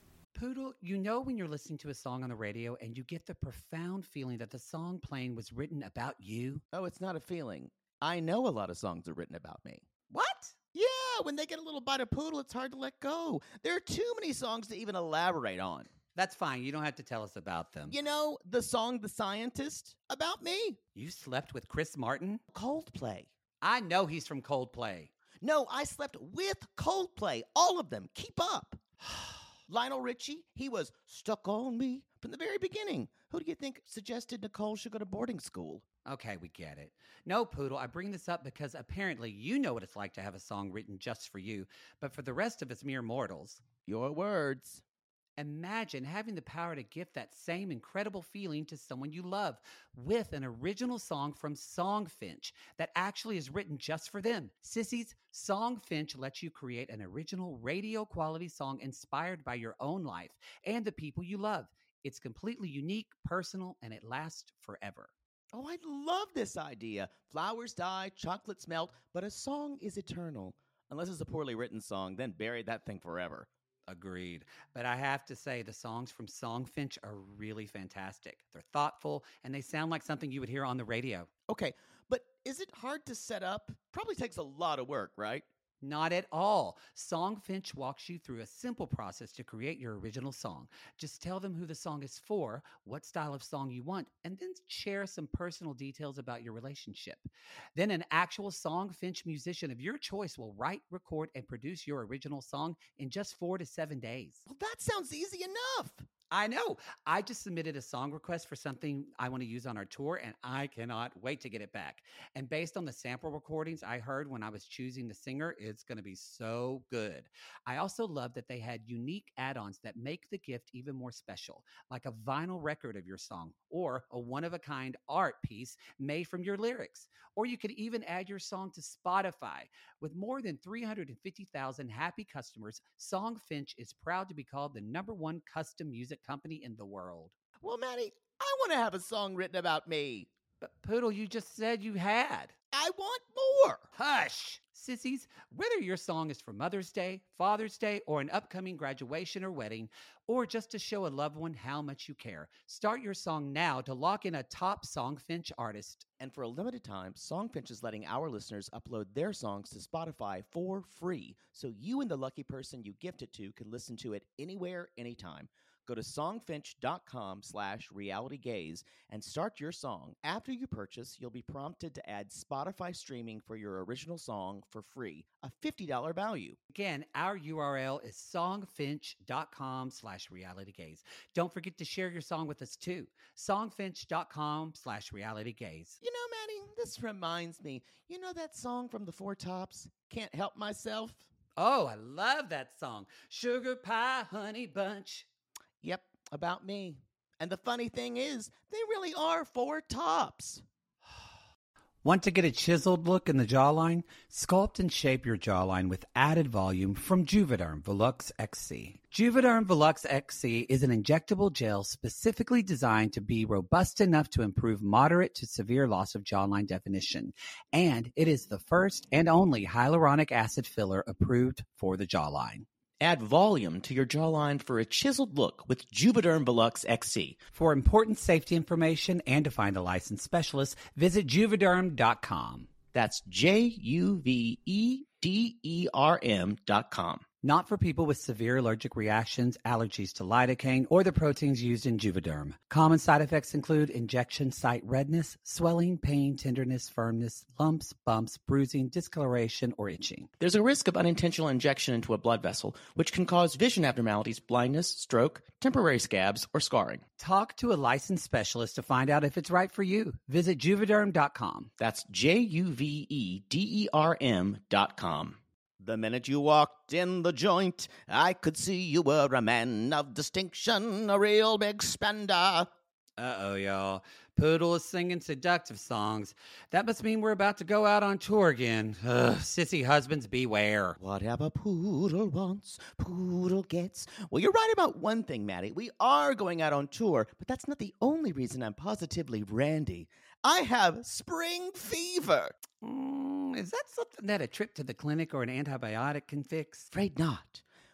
Poodle, you know when you're listening to a song on the radio and you get the profound feeling that the song playing was written about you? Oh, it's not a feeling. I know a lot of songs are written about me. What? Yeah, when they get a little bite of Poodle, it's hard to let go. There are too many songs to even elaborate on. That's fine. You don't have to tell us about them. You know, the song The Scientist, about me. You slept with Chris Martin? Coldplay. I know he's from Coldplay. No, I slept with Coldplay. All of them. Keep up. Lionel Richie, he was stuck on me from the very beginning. Who do you think suggested Nicole should go to boarding school? Okay, we get it. No, Poodle, I bring this up because apparently you know what it's like to have a song written just for you, but for the rest of us mere mortals, Your words. imagine having the power to gift that same incredible feeling to someone you love with an original song from Songfinch that actually is written just for them. Sissies, Songfinch lets you create an original radio quality song inspired by your own life and the people you love. It's completely unique, personal, and it lasts forever. Oh, I love this idea. Flowers die, chocolates melt, but a song is eternal. Unless it's a poorly written song, then bury that thing forever. Agreed. But I have to say, the songs from Songfinch are really fantastic. They're thoughtful, and they sound like something you would hear on the radio. Okay, but is it hard to set up? Probably takes a lot of work, right? Not at all. Songfinch walks you through a simple process to create your original song. Just tell them who the song is for, what style of song you want, and then share some personal details about your relationship. Then an actual Songfinch musician of your choice will write, record, and produce your original song in just four to seven days. Well, that sounds easy enough. I know. I just submitted a song request for something I want to use on our tour, and I cannot wait to get it back. And based on the sample recordings I heard when I was choosing the singer, it's going to be so good. I also love that they had unique add-ons that make the gift even more special, like a vinyl record of your song or a one-of-a-kind art piece made from your lyrics. Or you could even add your song to Spotify. With more than three hundred fifty thousand happy customers, Songfinch is proud to be called the number one custom music company in the world. Well, Maddie, I want to have a song written about me. But Poodle, you just said you had. I want more. Hush! Sissies, whether your song is for Mother's Day, Father's Day, or an upcoming graduation or wedding, or just to show a loved one how much you care, start your song now to lock in a top Songfinch artist. And for a limited time, Songfinch is letting our listeners upload their songs to Spotify for free, so you and the lucky person you gift it to can listen to it anywhere, anytime. Go to songfinch.com slash realitygaze and start your song. After you purchase, you'll be prompted to add Spotify streaming for your original song for free, a fifty dollars value. Again, our U R L is songfinch.com slash realitygaze. Don't forget to share your song with us too. Songfinch.com slash realitygaze. You know, Maddie, this reminds me, you know that song from the Four Tops, Can't Help Myself? Oh, I love that song. Sugar Pie Honey Bunch. Yep, about me. And the funny thing is, they really are four tops. Want to get a chiseled look in the jawline? Sculpt and shape your jawline with added volume from Juvederm Volux X C. Juvederm Volux X C is an injectable gel specifically designed to be robust enough to improve moderate to severe loss of jawline definition. And it is the first and only hyaluronic acid filler approved for the jawline. Add volume to your jawline for a chiseled look with Juvederm Volux X C. For important safety information and to find a licensed specialist, visit juvederm dot com. That's J U V E D E R M dot com. Not for people with severe allergic reactions, allergies to lidocaine, or the proteins used in Juvederm. Common side effects include injection site redness, swelling, pain, tenderness, firmness, lumps, bumps, bruising, discoloration, or itching. There's a risk of unintentional injection into a blood vessel, which can cause vision abnormalities, blindness, stroke, temporary scabs, or scarring. Talk to a licensed specialist to find out if it's right for you. Visit juvederm dot com. That's J U V E D E R M dot com. The minute you walked in the joint, I could see you were a man of distinction, a real big spender. Uh-oh, y'all. Poodle is singing seductive songs. That must mean we're about to go out on tour again. Ugh, sissy husbands, beware. Whatever Poodle wants, Poodle gets. Well, you're right about one thing, Maddie. We are going out on tour, but that's not the only reason I'm positively randy. I have spring fever. Mm, is that something that a trip to the clinic or an antibiotic can fix? Afraid not.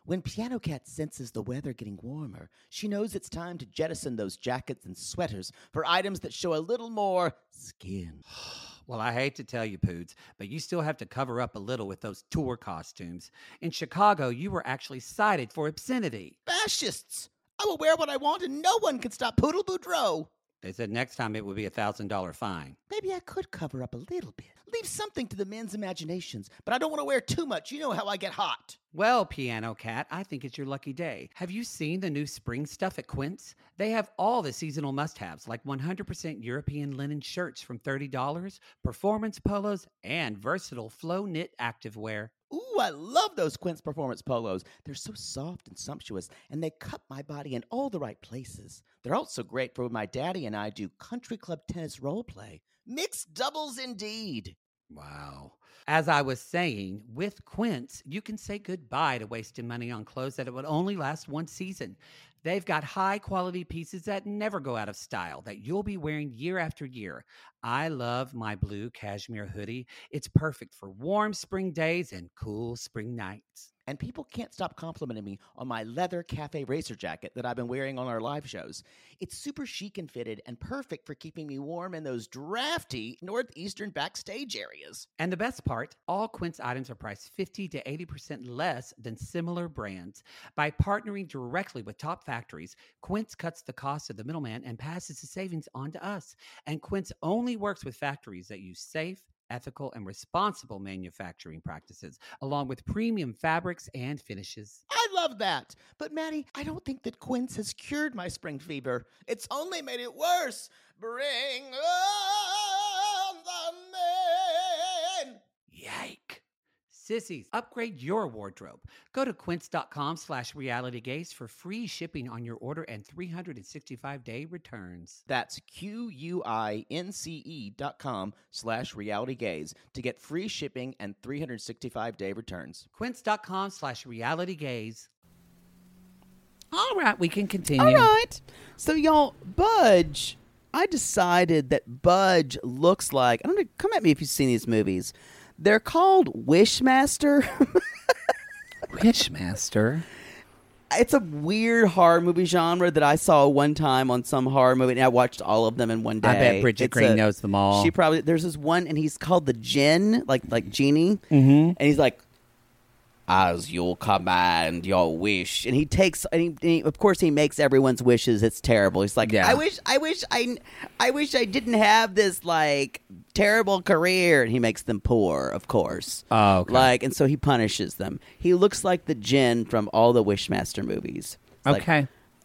When Piano Cat senses the weather getting warmer, she knows it's time to jettison those jackets and sweaters for items that show a little more skin. Well, I hate to tell you, Poods, but you still have to cover up a little with those tour costumes. In Chicago, you were actually cited for obscenity. Fascists! I will wear what I want and no one can stop Poodle Boudreaux. They said next time it would be a one thousand dollars fine. Maybe I could cover up a little bit. Leave something to the men's imaginations, but I don't want to wear too much. You know how I get hot. Well, Piano Cat, I think it's your lucky day. Have you seen the new spring stuff at Quince? They have all the seasonal must-haves, like one hundred percent European linen shirts from thirty dollars, performance polos, and versatile flow knit activewear. Ooh, I love those Quince Performance polos. They're so soft and sumptuous, and they cut my body in all the right places. They're also great for when my daddy and I do country club tennis role play. Mixed doubles indeed. Wow. As I was saying, with Quince, you can say goodbye to wasting money on clothes that it would only last one season. They've got high-quality pieces that never go out of style, that you'll be wearing year after year. I love my blue cashmere hoodie. It's perfect for warm spring days and cool spring nights. And people can't stop complimenting me on my leather cafe racer jacket that I've been wearing on our live shows. It's super chic and fitted and perfect for keeping me warm in those drafty northeastern backstage areas. And the best part, all Quince items are priced fifty to eighty percent less than similar brands. By partnering directly with top factories, Quince cuts the cost of the middleman and passes the savings on to us. And Quince only works with factories that use safe, ethical, and responsible manufacturing practices, along with premium fabrics and finishes. I love that. But, Maddie, I don't think that Quince has cured my spring fever. It's only made it worse. Bring on the men. Yike. Sissies, upgrade your wardrobe. Go to quince.com slash realitygaze for free shipping on your order and three hundred sixty-five day returns. That's Q-U-I-N-C-E dot com slash realitygaze to get free shipping and three hundred sixty-five day returns. Quince.com slash realitygaze. All right, we can continue. All right. So, y'all, Budge. I decided that Budge looks like, I don't know, come at me if you've seen these movies. They're called Wishmaster. Wishmaster? It's a weird horror movie genre that I saw one time on some horror movie, and I watched all of them in one day. I bet Bridget It's Green a- knows them all. She probably, there's this one, and he's called the Jinn, like like Genie, Mm-hmm. and he's like, as your command, your wish, and he takes, and he, and he- of course, he makes everyone's wishes. It's terrible. He's like, Yeah. I wish, I wish, I, I wish I didn't have this like terrible career, and he makes them poor, of course. Oh, okay. Like, and so he punishes them. He looks like the Jinn from all the Wishmaster movies. It's like, Okay.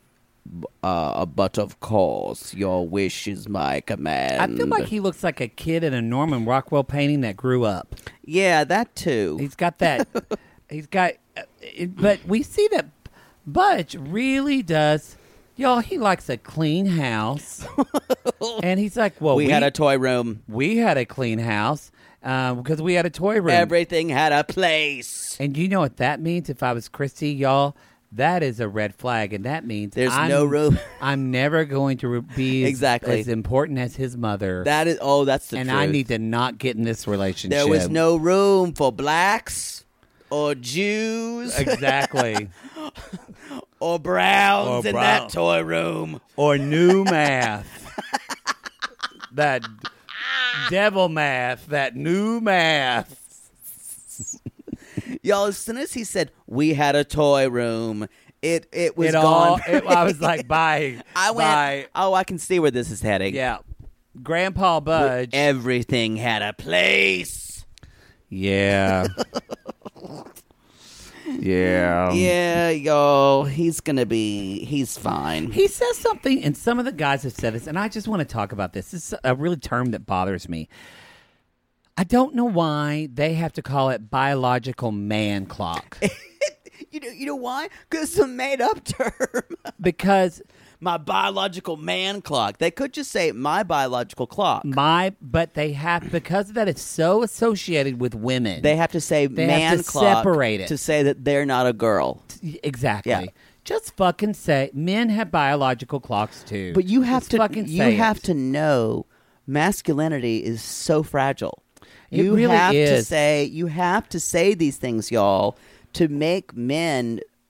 uh, but of course, your wish is my command. I feel like he looks like a kid in a Norman Rockwell painting that grew up. yeah, that too. He's got that. he's got, uh, it, but we see that Budge really does. Y'all, he likes a clean house, and he's like, "Well, we, we had a toy room. we had a clean house um, because we had a toy room." Everything had a place. And you know what that means? If I was Christy, y'all, that is a red flag, and that means There's I'm, no room. I'm never going to re- be as, Exactly. as important as his mother. That is. Oh, that's the and truth. I need to not get in this relationship. There was no room for blacks or Jews exactly. or browns Or in brown. that toy room. Or new math. That devil math. That new math. Y'all, as soon as he said we had a toy room, it it was It gone. all. It, I was like, bye. I went. Bye. Oh, I can see where this is heading. Yeah. Grandpa Budge. Everything had a place. Yeah. yeah. Yeah, y'all. He's gonna be. He's fine. He says something, and some of the guys have said this, and I just want to talk about this. This is a really term that bothers me. I don't know why they have to call it biological man clock. You know. You know why? Because it's a made-up term. Because My biological man clock. They could just say my biological clock. my, but they have, because of that, it's so associated with women. They have to say They have man to clock separate it. to say that they're not a girl. Exactly. Yeah. Just fucking say, men have biological clocks too. But you have Just to. fucking You say have it. to know masculinity is so fragile. It you really have to is. say. You have to say these things, y'all, to make men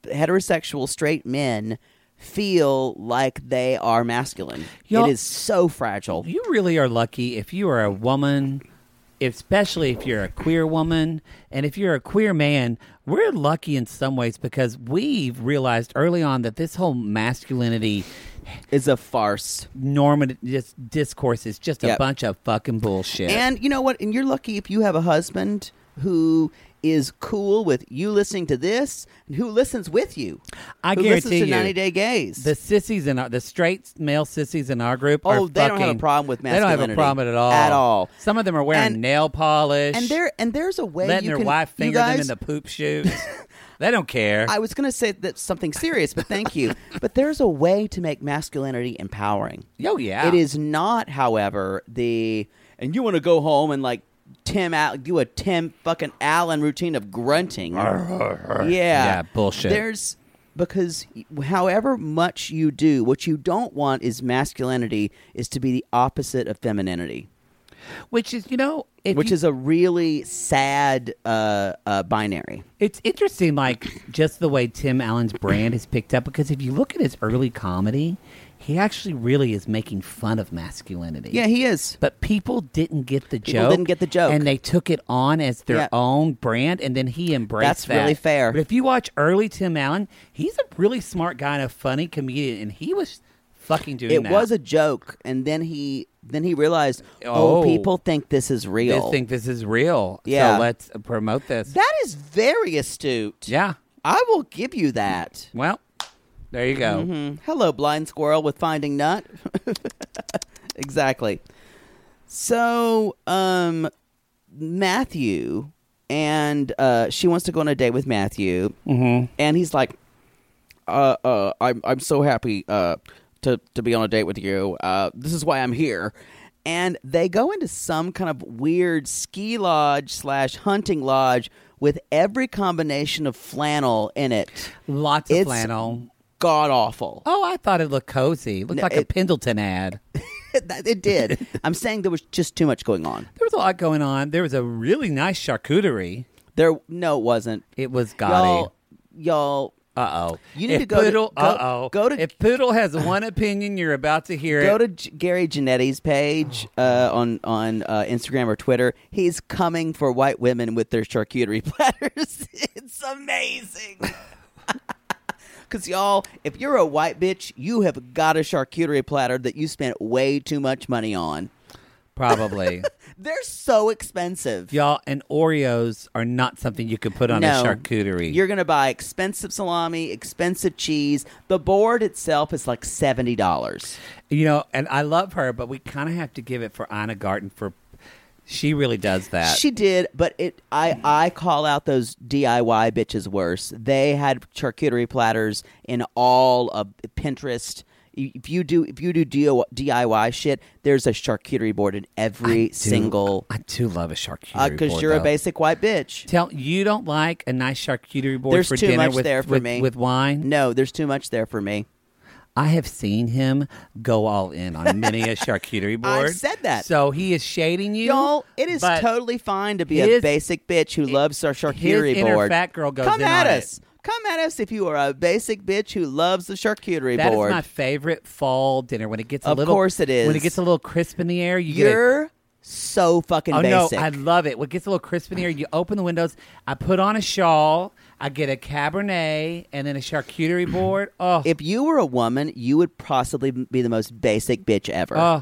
heterosexual straight men feel like they are masculine. Y'all- it is so fragile. You really are lucky if you are a woman, especially if you're a queer woman, and if you're a queer man. We're lucky in some ways because we've realized early on that this whole masculinity Is a farce. normative dis- discourse is just a Yep. bunch of fucking bullshit. And you know what? And you're lucky if you have a husband who is cool with you listening to this and who listens with you. I who guarantee listens to you, ninety Day Gays. the sissies in our, the straight male sissies in our group. Oh, are they don't have a fucking- problem with They don't have a masculinity. problem at all. At all. Some of them are wearing And- nail polish and there and there's a way letting you their can, wife you finger them in guys- the poop chutes. They don't care. I was going to say that's something serious, but thank you. But there's a way to make masculinity empowering. Oh yeah, It is not, however, the and you want to go home and like Tim Al- do a Tim fucking Allen routine of grunting. yeah, Yeah, bullshit. There's because however much you do, what you don't want is masculinity is to be the opposite of femininity, Which is, you know, if which you- is a really sad uh, uh, binary. It's interesting, like, just the way Tim Allen's brand is picked up, because if you look at his early comedy, he actually really is making fun of masculinity. Yeah, he is. But people didn't get the People joke. didn't get the joke. And they took it on as their Yeah. own brand, and then he embraced That's that. really fair. But if you watch early Tim Allen, he's a really smart guy and a funny comedian, and he was fucking doing It that. was a joke, and then he then he realized, oh, Oh. people think this is They real. think this is real. Yeah. So let's promote this. That is very astute. yeah. I will give you that. Well, there you go. Mhm. Hello, blind squirrel with Finding Nut. Exactly. So, um, Matthew, and uh, she wants to go on a date with Matthew, Mm-hmm. and he's like, uh, uh, I'm I'm so happy uh, to to be on a date with you. Uh, this is why I'm here. And they go into some kind of weird ski lodge slash hunting lodge with every combination of flannel in it. Lots of It's flannel. God awful. Oh, I thought it looked cozy. It looked No, like a it- Pendleton ad. That- it did. I'm saying there was just too much going on. There was a lot going on. There was a really nice charcuterie. There, no, it wasn't. It was gaudy. Y'all, y'all, Uh oh. You need if to go to- Poodle, go- uh oh. go to- If Poodle has one opinion, you're about to hear go it. to G- Gary Genetti's page uh, on on uh, Instagram or Twitter. He's coming for white women with their charcuterie platters. It's amazing. Because, y'all, if you're a white bitch, you have got a charcuterie platter that you spent way too much money on. Probably. They're so expensive. Y'all, and Oreos are not something you can put on No. a charcuterie. You're going to buy expensive salami, expensive cheese. The board itself is like seventy dollars. You know, and I love her, but we kind of have to give it for Anna Garten for. She really does that. She did, but it. I, I call out those D I Y bitches worse. They had charcuterie platters in all of Pinterest. If you do if you do D I Y shit, there's a charcuterie board in every I do- single. I do love a charcuterie Because board, you're a though. basic white bitch. Tell you don't like a nice charcuterie board There's for too dinner much with, there for with, me. with wine. No, there's too much there for me. I have seen him go all in on many a charcuterie board. I've said that. So he is shading you. Y'all, it is but totally fine to be a his- basic bitch who loves our his charcuterie inner board. fat girl goes Come in at on us. Come at us if you are a basic bitch who loves the charcuterie That is board. my favorite fall dinner when it gets a Of little. course it is. When it gets a little crisp in the air, you get. A, You're so fucking oh basic. no, I love it. When it gets a little crisp in the air, you open the windows. I put on a shawl. I get a Cabernet and then a charcuterie board. Oh, If you were a woman, you would possibly be the most basic bitch ever. oh,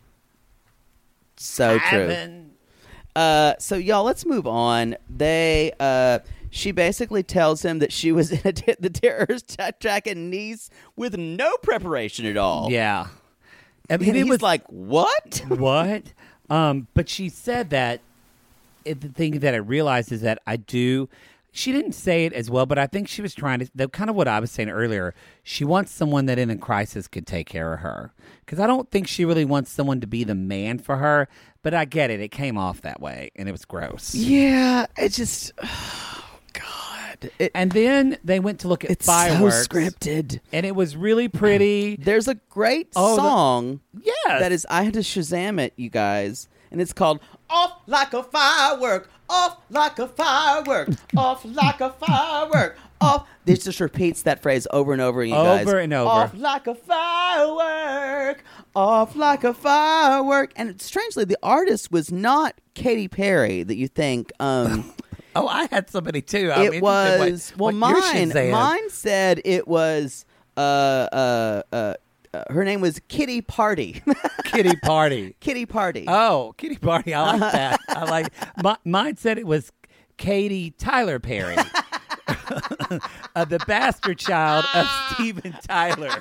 so true. heaven. Uh, so y'all, let's move on. They, uh, she basically tells him that she was in a t- the terrorist attack in Nice with no preparation at all. Yeah. I mean, and it he's was like, "What?" what? Um, but she said that it, the thing that I realized is that I do. She didn't say it as well, but I think she was trying to. The, kind of what I was saying earlier. She wants someone that in a crisis could take care of her. Because I don't think she really wants someone to be the man for her. But I get it. It came off that way, and it was gross. Yeah, it's just, oh, God. It, And then they went to look at it's fireworks, so scripted. and it was really pretty. There's a great Oh, the- song Yes. that is. I had to Shazam it, you guys, and it's called "Off Like a Firework." Off like a firework, off like a firework, off off. This just repeats that phrase over and over, you Over guys. and over. Off like a firework. Off like a firework. And strangely, the artist was not Katy Perry that you think. Um, Oh, I had somebody too. I'm it was what, well, what your mine. Shazam? Mine said it was. Uh, uh, uh, uh, her name was Kitty Party. Kitty Party. Kitty Party. Oh, Kitty Party. I like that. I like. My, mine said it was Katie Tyler Perry, uh, the bastard child of Steven Tyler.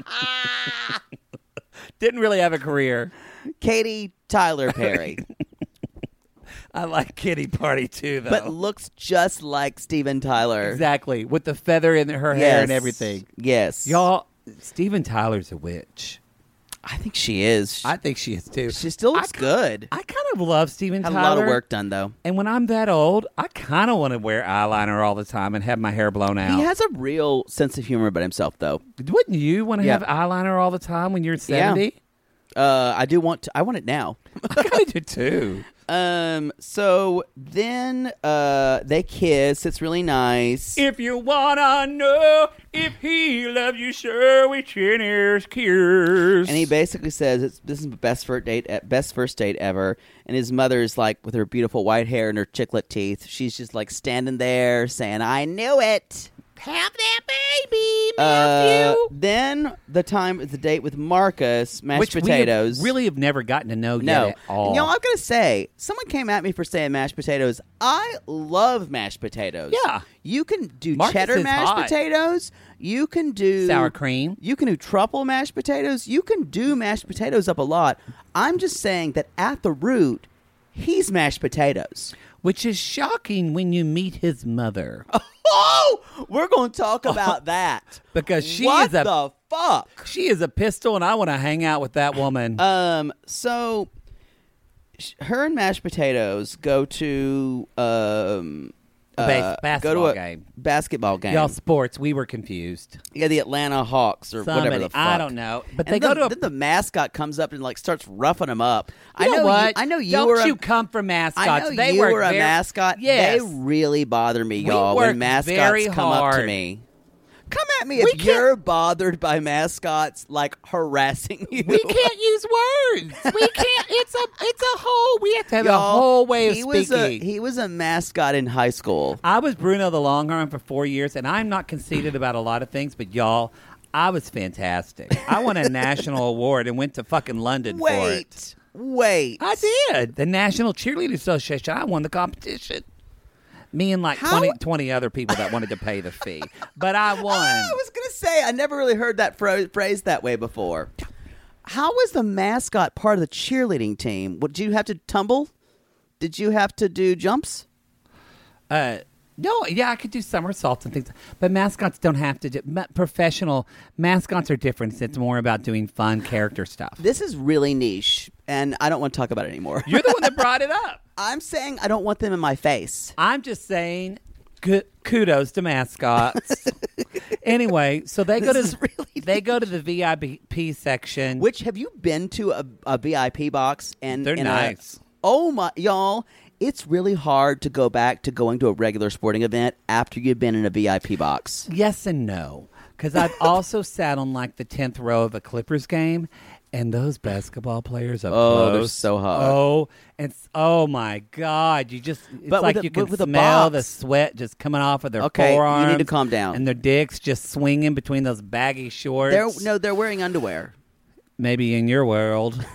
Didn't really have a career. Katie Tyler Perry. I like Kitty Party too, though. But looks just like Steven Tyler. Exactly, with the feather in her hair Yes. and everything. Yes. Y'all, Steven Tyler's a witch. I think she is. I think she is too. she still looks I, good. I kind of love Steven Had Tyler. a lot of work done, though. And when I'm that old, I kind of want to wear eyeliner all the time and have my hair blown out. He has a real sense of humor about himself, though. Wouldn't you want to Yeah. have eyeliner all the time when you're seventy? Uh, I do want to. I want it now. I kind of do too. Um. So then, uh, they kiss. It's really nice. If you wanna know if he loves you, sure we chin ears kiss. And he basically says it's this is the best first date, best first date ever. And his mother's like with her beautiful white hair and her chiclet teeth. She's just like standing there saying, "I knew it." have that baby, Uh, Matthew. then the time is the date with Marcus, mashed Which potatoes. we have really have never gotten to know No. yet at all. You know, I'm going to say, someone came at me for saying mashed potatoes. I love mashed potatoes. Yeah. You can do Marcus cheddar is mashed hot. potatoes. You can do Sour cream. You can do truffle mashed potatoes. You can do mashed potatoes up a lot. I'm just saying that at the root, he's mashed potatoes. Which is shocking when you meet his mother. Oh, we're going to talk about that. Because she what is a the fuck? she is a pistol, and I want to hang out with that woman. Um, so sh- her and mashed potatoes go to um A base- uh, basketball go to a game. basketball game. Y'all sports, we were confused. Yeah, the Atlanta Hawks or Somebody, whatever the fuck. I don't know. But And they go the, to a then the mascot comes up and like starts roughing them up. You I know know what? You, I know you Don't were. you a, come from mascots? I know they you work were a very- mascot. Yes. They really bother me, We y'all. work When mascots very come up to hard. me. Come at me We if can't- you're bothered by mascots like harassing you. We can't use words. We can't. It's a. It's a whole. We have to have a Y'all, whole way of he speaking. Was a, he was a mascot in high school. I was Bruno the Longhorn for four years, and I'm not conceited about a lot of things, but y'all, I was fantastic. I won a national award and went to fucking London for it. Wait, wait. I did. The National Cheerleading Association. I won the competition. Me and like How- twenty, twenty other people that wanted to pay the fee. But I won. I was going to say, I never really heard that fro- phrase that way before. How was the mascot part of the cheerleading team? What, did you have to tumble? Did you have to do jumps? Uh, no, yeah, I could do somersaults and things, but mascots don't have to do. Ma- professional mascots are different. It's more about doing fun character stuff. This is really niche, and I don't want to talk about it anymore. You're the one that brought it up. I'm saying I don't want them in my face. I'm just saying, good, kudos to mascots. Anyway, so they go This to is really they go to the V I P section. Which, have you been to a, a V I P box? And They're in a- nice. oh, my, y'all. It's really hard to go back to going to a regular sporting event after you've been in a V I P box. Yes and no, because I've also sat on like the tenth row of a Clippers game, and those basketball players are Oh, they're close. so hot. Oh, and s- oh my God, you just it's But like with a- you can but with a smell box- the sweat just coming off of their Okay, you forearms. need to calm down. And their dicks just swinging between those baggy shorts. They're, no, they're wearing underwear. Maybe in your world.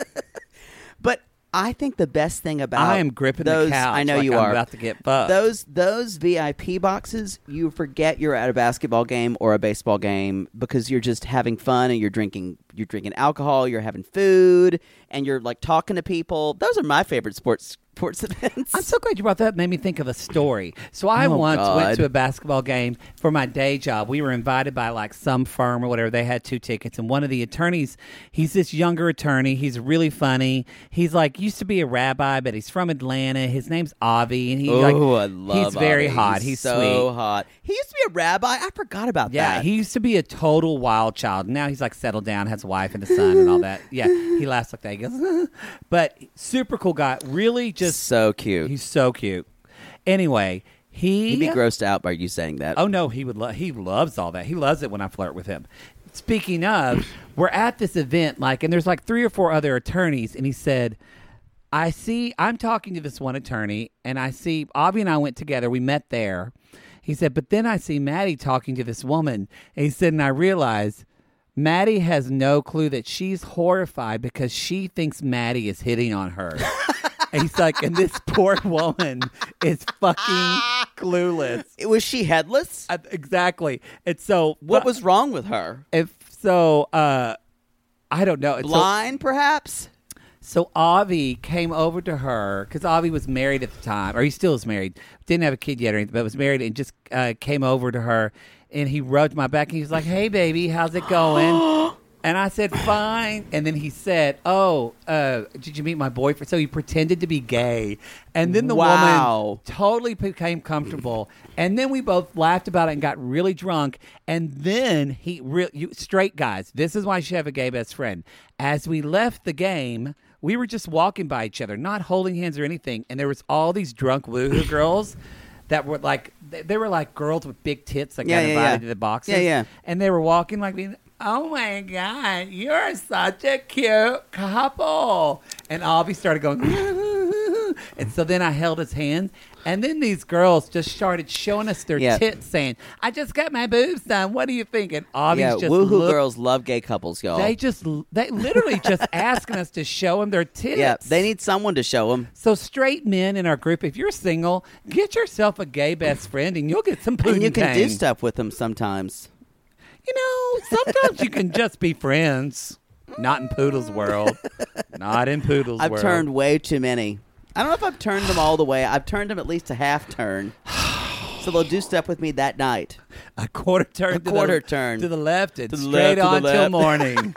But I think the best thing about I am gripping those, the couch. I know like you I'm are. about to get fucked. Those those V I P boxes, you forget you're at a basketball game or a baseball game because you're just having fun and you're drinking you're drinking alcohol, you're having food, and you're like talking to people. Those are my favorite sports sports events. I'm so glad you brought that up. It made me think of a story. So I Oh, once God. went to a basketball game for my day job. We were invited by like some firm or whatever. They had two tickets, and one of the attorneys, he's this younger attorney. He's really funny. He's like used to be a rabbi, but he's from Atlanta. His name's Avi, and he Oh, like I love he's very Avi. hot. He's He's so sweet. hot. He used to be a rabbi. I forgot about Yeah, that. he used to be a total wild child. Now he's like settled down, has a wife and a son and all that. Yeah, he laughs like that. He goes, but super cool guy. Really just so cute. He's so cute. Anyway, He He'd be grossed out by you saying that. Oh no, he would. Lo- he loves all that. He loves it when I flirt with him. Speaking of, we're at this event, like, and there's like three or four other attorneys, and he said, "I see. I'm talking to this one attorney, and I see Avi and I went together. We met there." He said, "But then I see Maddie talking to this woman." And he said, "And I realize Maddie has no clue that she's horrified because she thinks Maddie is hitting on her." And he's like, and this poor woman is fucking clueless. Was she headless? Uh, exactly. And so, What but was wrong with her? if so, uh, I don't know. And so- Blind, perhaps? So Avi came over to her because Avi was married at the time, or he still is married. Didn't have a kid yet or anything, but was married and just uh, came over to her. And he rubbed my back and he was like, "Hey, baby, how's it going?" And I said, "Fine." And then he said, "Oh, uh, did you meet my boyfriend?" So he pretended to be gay. And then the Wow. woman totally became comfortable. And then we both laughed about it and got really drunk. And then he, re- you, straight guys, this is why you should have a gay best friend. As we left the game, we were just walking by each other, not holding hands or anything. And there was all these drunk woohoo girls that were like, they, they were like girls with big tits that Yeah, got yeah, invited yeah. to the boxes. Yeah, yeah. And they were walking like being, "Oh my God, you're such a cute couple." And Avi started going, and so then I held his hand. And then these girls just started showing us their Yeah. tits, saying, "I just got my boobs done. What do you think?" And Avi's Yeah, just woohoo looked- girls love gay couples, y'all. They just, they literally just asking us to show them their tits. yeah, they need someone to show them. So straight men in our group, if you're single, get yourself a gay best friend and you'll get some poontang. And you can do stuff with them sometimes. You know, sometimes you can just be friends. Not in Poodle's world. Not in Poodle's I've world. turned way too many. I don't know if I've turned them all the way. I've turned them at least a half turn. So they'll do stuff with me that night. a quarter turn. A to quarter the, turn. to the left and To the straight left, to the on till left. morning.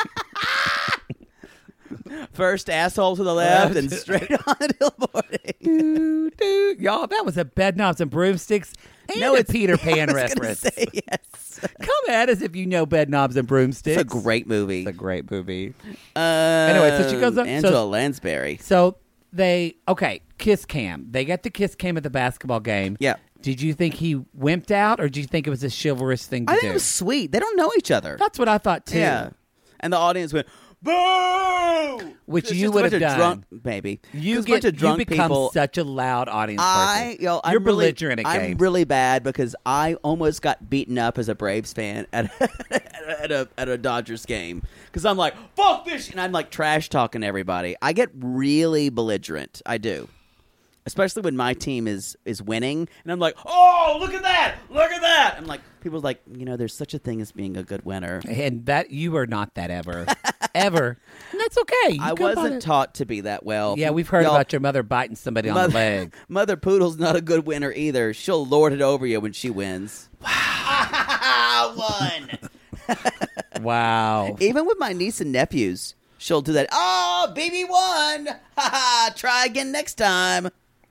First asshole to the left and straight on till morning. Doo, doo. Y'all, that was a Bed Knobs and Broomsticks and No, a it's Peter Pan I was gonna reference. say, yes. Come at us if you know Bed Knobs and Broomsticks. It's a great movie. It's a great movie. Um, Anyway, so she goes up- so- Angela Lansbury. So they, okay, kiss cam. They got the kiss cam at the basketball game. Yeah. Did you think he wimped out, or did you think it was a chivalrous thing to I do? think it was sweet. They don't know each other. That's what I thought too. Yeah. And the audience went, boo! Which It's you just a would bunch have of done. Drunk, maybe. You It's a get bunch of drunk you become people. such a loud audience I, person. yo, I'm You're really, belligerent at I'm games. really bad because I almost got beaten up as a Braves fan at at a at a Dodgers game because I'm like, fuck this, and I'm like trash talking everybody. I get really belligerent. I do, especially when my team is is winning, and I'm like, oh, look at that, look at that. I'm like, people's like, you know, there's such a thing as being a good winner. and that you are not that ever, ever. And that's okay. You I go about wasn't it. taught to be that well. Yeah, we've heard Y'all, about your mother biting somebody on Mother, the leg. Mother Poodle's not a good winner either. She'll lord it over you when she wins. Wow. Won. Wow. Even with my niece and nephews, she'll do that. Oh, baby won. Ha ha. Try again next time.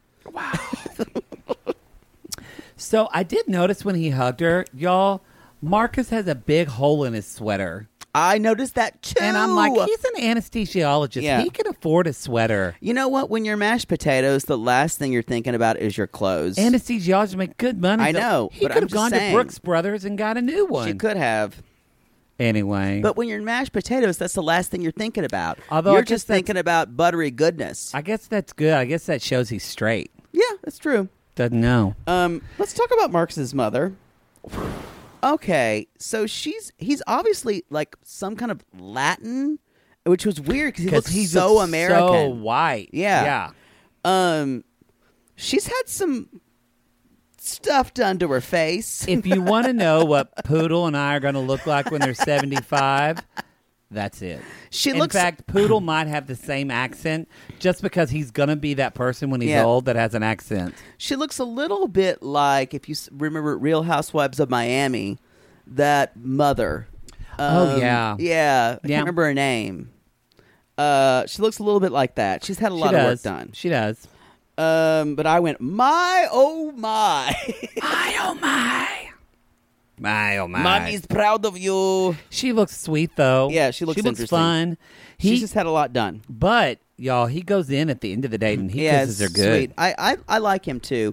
So I did notice when he hugged her, y'all, Marcus has a big hole in his sweater. I noticed that too. And I'm like, he's an anesthesiologist. Yeah. He can afford a sweater. You know what? When you're mashed potatoes, the last thing you're thinking about is your clothes. Anesthesiologists make good money. I so know, He but could I'm have just gone saying. to Brooks Brothers and got a new one. She could have. Anyway. But when you're mashed potatoes, that's the last thing you're thinking about. Although I you're guess just that's- thinking about buttery goodness. I guess that's good. I guess that shows he's straight. Yeah, that's true. Doesn't know. Um, let's talk about Marcus's mother. Okay, so she's he's obviously like some kind of Latin, which was weird because he looks he's so American. so white. Yeah. Yeah. Um, she's had some stuff done to her face. If you want to know what Poodle and I are going to look like when they're seventy-five, that's it. She In looks- fact, Poodle might have the same accent just because he's going to be that person when he's Yeah. old that has an accent. She looks a little bit like, if you s- remember Real Housewives of Miami, that mother. Oh, Um, yeah. Yeah. I Yeah. can't remember her name. Uh, she looks a little bit like that. She's had a She lot does. of work done. She does. Um, but I went, my, oh, my. My, oh, my. My, oh, my. Mommy's proud of you. She looks sweet, though. Yeah, she looks She looks interesting. fun. He, She's just had a lot done. but, y'all, he goes in at the end of the day and he yeah, kisses her it's good. sweet. I, I, I like him, too.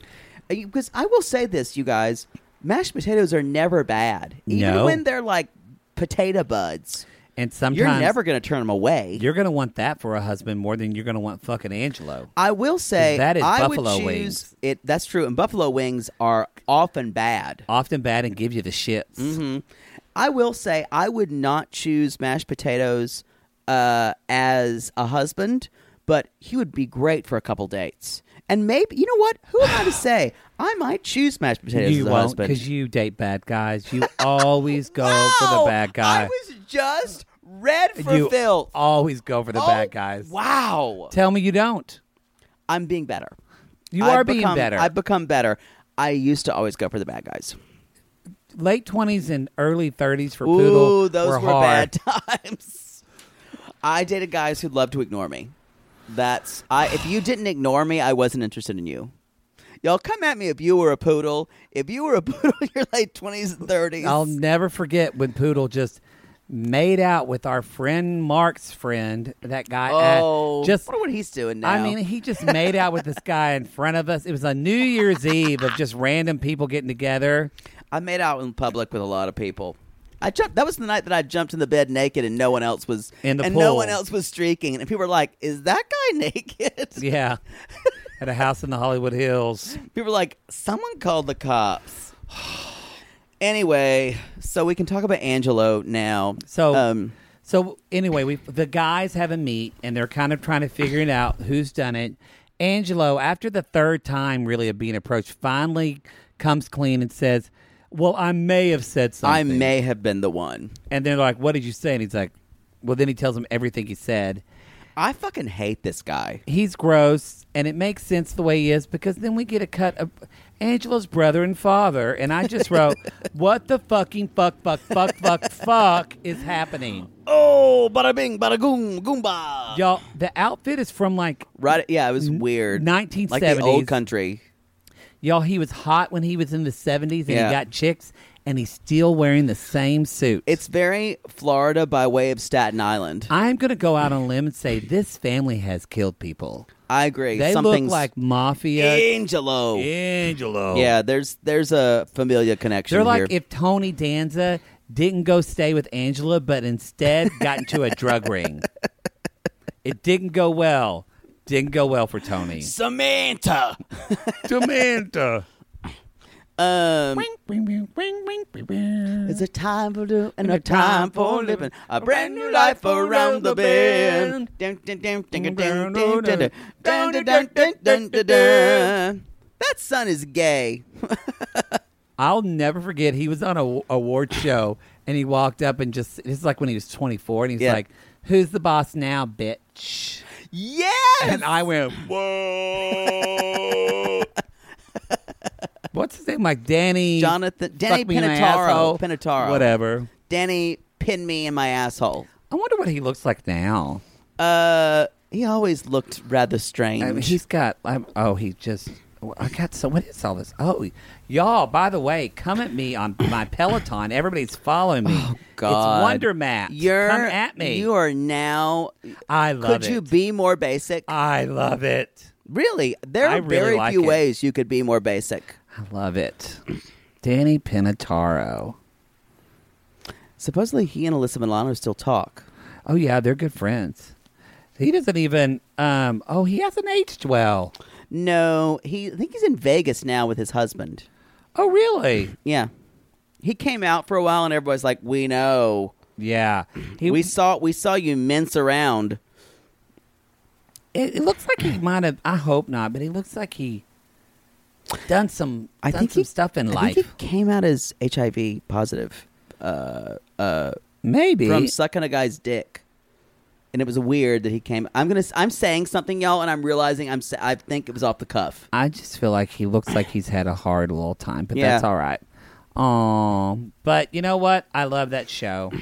Because I will say this, you guys, mashed potatoes are never bad, even No. when they're like potato buds. And sometimes You're never going to turn them away. You're going to want that for a husband more than you're going to want fucking Angelo. I will say that is I buffalo would choose wings. it. That's true, and buffalo wings are often bad. Often bad and give you the shits. Mm-hmm. I will say I would not choose mashed potatoes uh, as a husband, but he would be great for a couple dates. And maybe, you know what? Who am I to say? I might choose mashed potatoes You as a won't husband. because you date bad guys. You always go for the Wow! bad guy. I was just red for you filth. always go for the Oh, bad guys. Wow. Tell me you don't. I'm being better. You I've are being become- better. I've become better. I used to always go for the bad guys. Late twenties and early thirties for Ooh, Poodle those were, were, hard. bad times. I dated guys who loved to ignore me. That's I. If you didn't ignore me, I wasn't interested in you. Y'all come at me if you were a poodle. If you were a poodle in your late twenties and thirties. I'll never forget when Poodle just made out with our friend Mark's friend, that guy. Oh, at, just I wonder what he's doing now. I mean, he just made out with this guy in front of us. It was a New Year's Eve of just random people getting together. I made out in public with a lot of people. I jumped. That was the night that I jumped in the bed naked, and no one else was In the and pool. no one else was streaking. And people were like, "Is that guy naked?" Yeah. At a house in the Hollywood Hills. People were like, "Someone called the cops." Anyway, so we can talk about Angelo now. So, um, so anyway, we the guys have a meet, and they're kind of trying to figure it out who's done it. Angelo, after the third time really of being approached, finally comes clean and says, well, I may have said something. I may have been the one. And they're like, what did you say? And he's like, well, then he tells them everything he said. I fucking hate this guy. He's gross, and it makes sense the way he is, because then we get a cut of Angelo's brother and father, and I just wrote, what the fucking fuck, fuck, fuck, fuck, fuck is happening? Oh, bada bing, bada goom, goomba. Y'all, the outfit is from like Right? Yeah, it was weird. nineteen like seventies. the old country. Y'all, he was hot when he was in the seventies, and Yeah. he got chicks, and he's still wearing the same suit. It's very Florida by way of Staten Island. I'm going to go out on a limb and say this family has killed people. I agree. They look Something's like mafia. Angelo. Angelo. Yeah, there's there's a familia connection They're like here. if Tony Danza didn't go stay with Angela, but instead got into a drug ring. It didn't go well. Didn't go well for Tony. Samantha. Samantha. Um, it's a time for do and a time for living a brand new life around the bend. Dun, dun, dun, dun, dun, dun, dun, dun, dun, dun, dun, dun, dun, dun, dun. That son is gay. I'll never forget. He was on a award show, and he walked up and just, this is like when he was twenty-four, and he's Yeah. like, who's the boss now, bitch? Yes. And I went, whoa. What's his name? Like Danny. Jonathan, Danny fuck me in my Pinataro. asshole? Pinataro. Whatever. Danny pin me in my asshole. I wonder what he looks like now. Uh, he always looked rather strange. I mean, he's got, I'm, oh, he just, I got so, what is all this? Oh, y'all, by the way, come at me on my Peloton. Everybody's following me. Oh, God. It's Wonder Mat. You're, come at me. You are now. I love Could it. you be more basic? I love it. Really, there I are really very like few it. ways you could be more basic. I love it. Danny Pinataro. Supposedly, he and Alyssa Milano still talk. Oh, yeah, they're good friends. He doesn't even, um, oh, he hasn't aged well. No, he. I think he's in Vegas now with his husband. Oh, really? Yeah, he came out for a while, and everybody's like, "We know, Yeah. He, we saw, we saw you mince around." It, it looks like he might have, I hope not, but he looks like he done some, I done think some he, stuff in I life. think he came out as H I V positive uh, uh, Maybe. from sucking a guy's dick, and it was weird that he came. I'm gonna. I'm saying something, y'all, and I'm realizing I'm. sa- I think it was off the cuff. I just feel like he looks like he's had a hard little time, but Yeah. that's all right. Um, but you know what? I love that show.